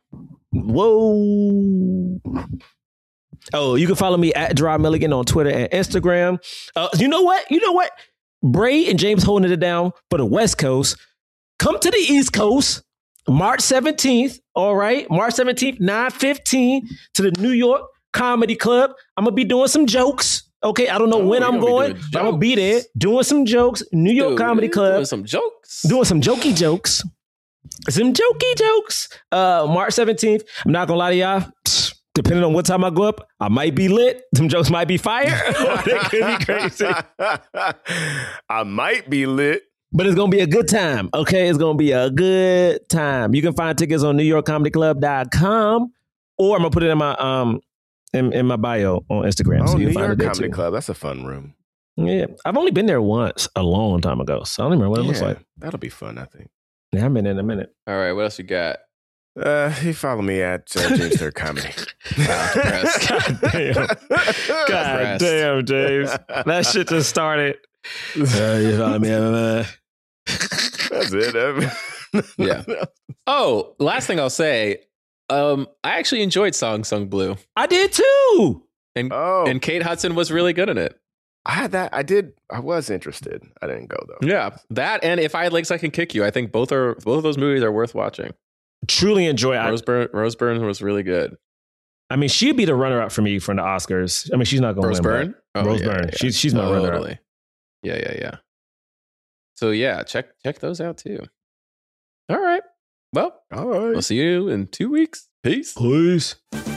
Whoa. Oh, you can follow me at Gerard Milligan on Twitter and Instagram. You know what? Bray and James holding it down for the West Coast. Come to the East Coast, March 17th, all right? March 17th, 9:15 to the New York Comedy Club. I'm going to be doing some jokes, okay? I don't know when I'm going, but I'm going to be there doing some jokes. New York Comedy Club. Doing some jokes. Doing some jokey jokes. Some jokey jokes. March 17th. I'm not going to lie to y'all. Depending on what time I go up, I might be lit. Them jokes might be fire. They could be crazy. I might be lit. But it's going to be a good time, okay? It's going to be a good time. You can find tickets on NewYorkComedyClub.com, or I'm going to put it in my in my bio on Instagram. Oh, so you New can find York it there Comedy too. Club. That's a fun room. Yeah. I've only been there once a long time ago, so I don't even remember what it looks like. That'll be fun, I think. Yeah, I've been in a minute. All right, what else you got? You follow me at James Third Comedy. God damn, James. That shit just started. You follow me at That's it. Yeah. Oh, last thing I'll say. I actually enjoyed Song Sung Blue. I did too. And Kate Hudson was really good in it. I had that. I was interested. I didn't go though. Yeah, that and If I Had Legs I Can Kick You. I think both of those movies are worth watching. Truly enjoy it. Rose Byrne was really good. I mean, she'd be the runner-up for me from the Oscars. I mean, she's not going to win. Rose Byrne. Yeah. She's my runner-up. Yeah. So yeah, check those out too. All right. Well, we'll see you in 2 weeks. Peace.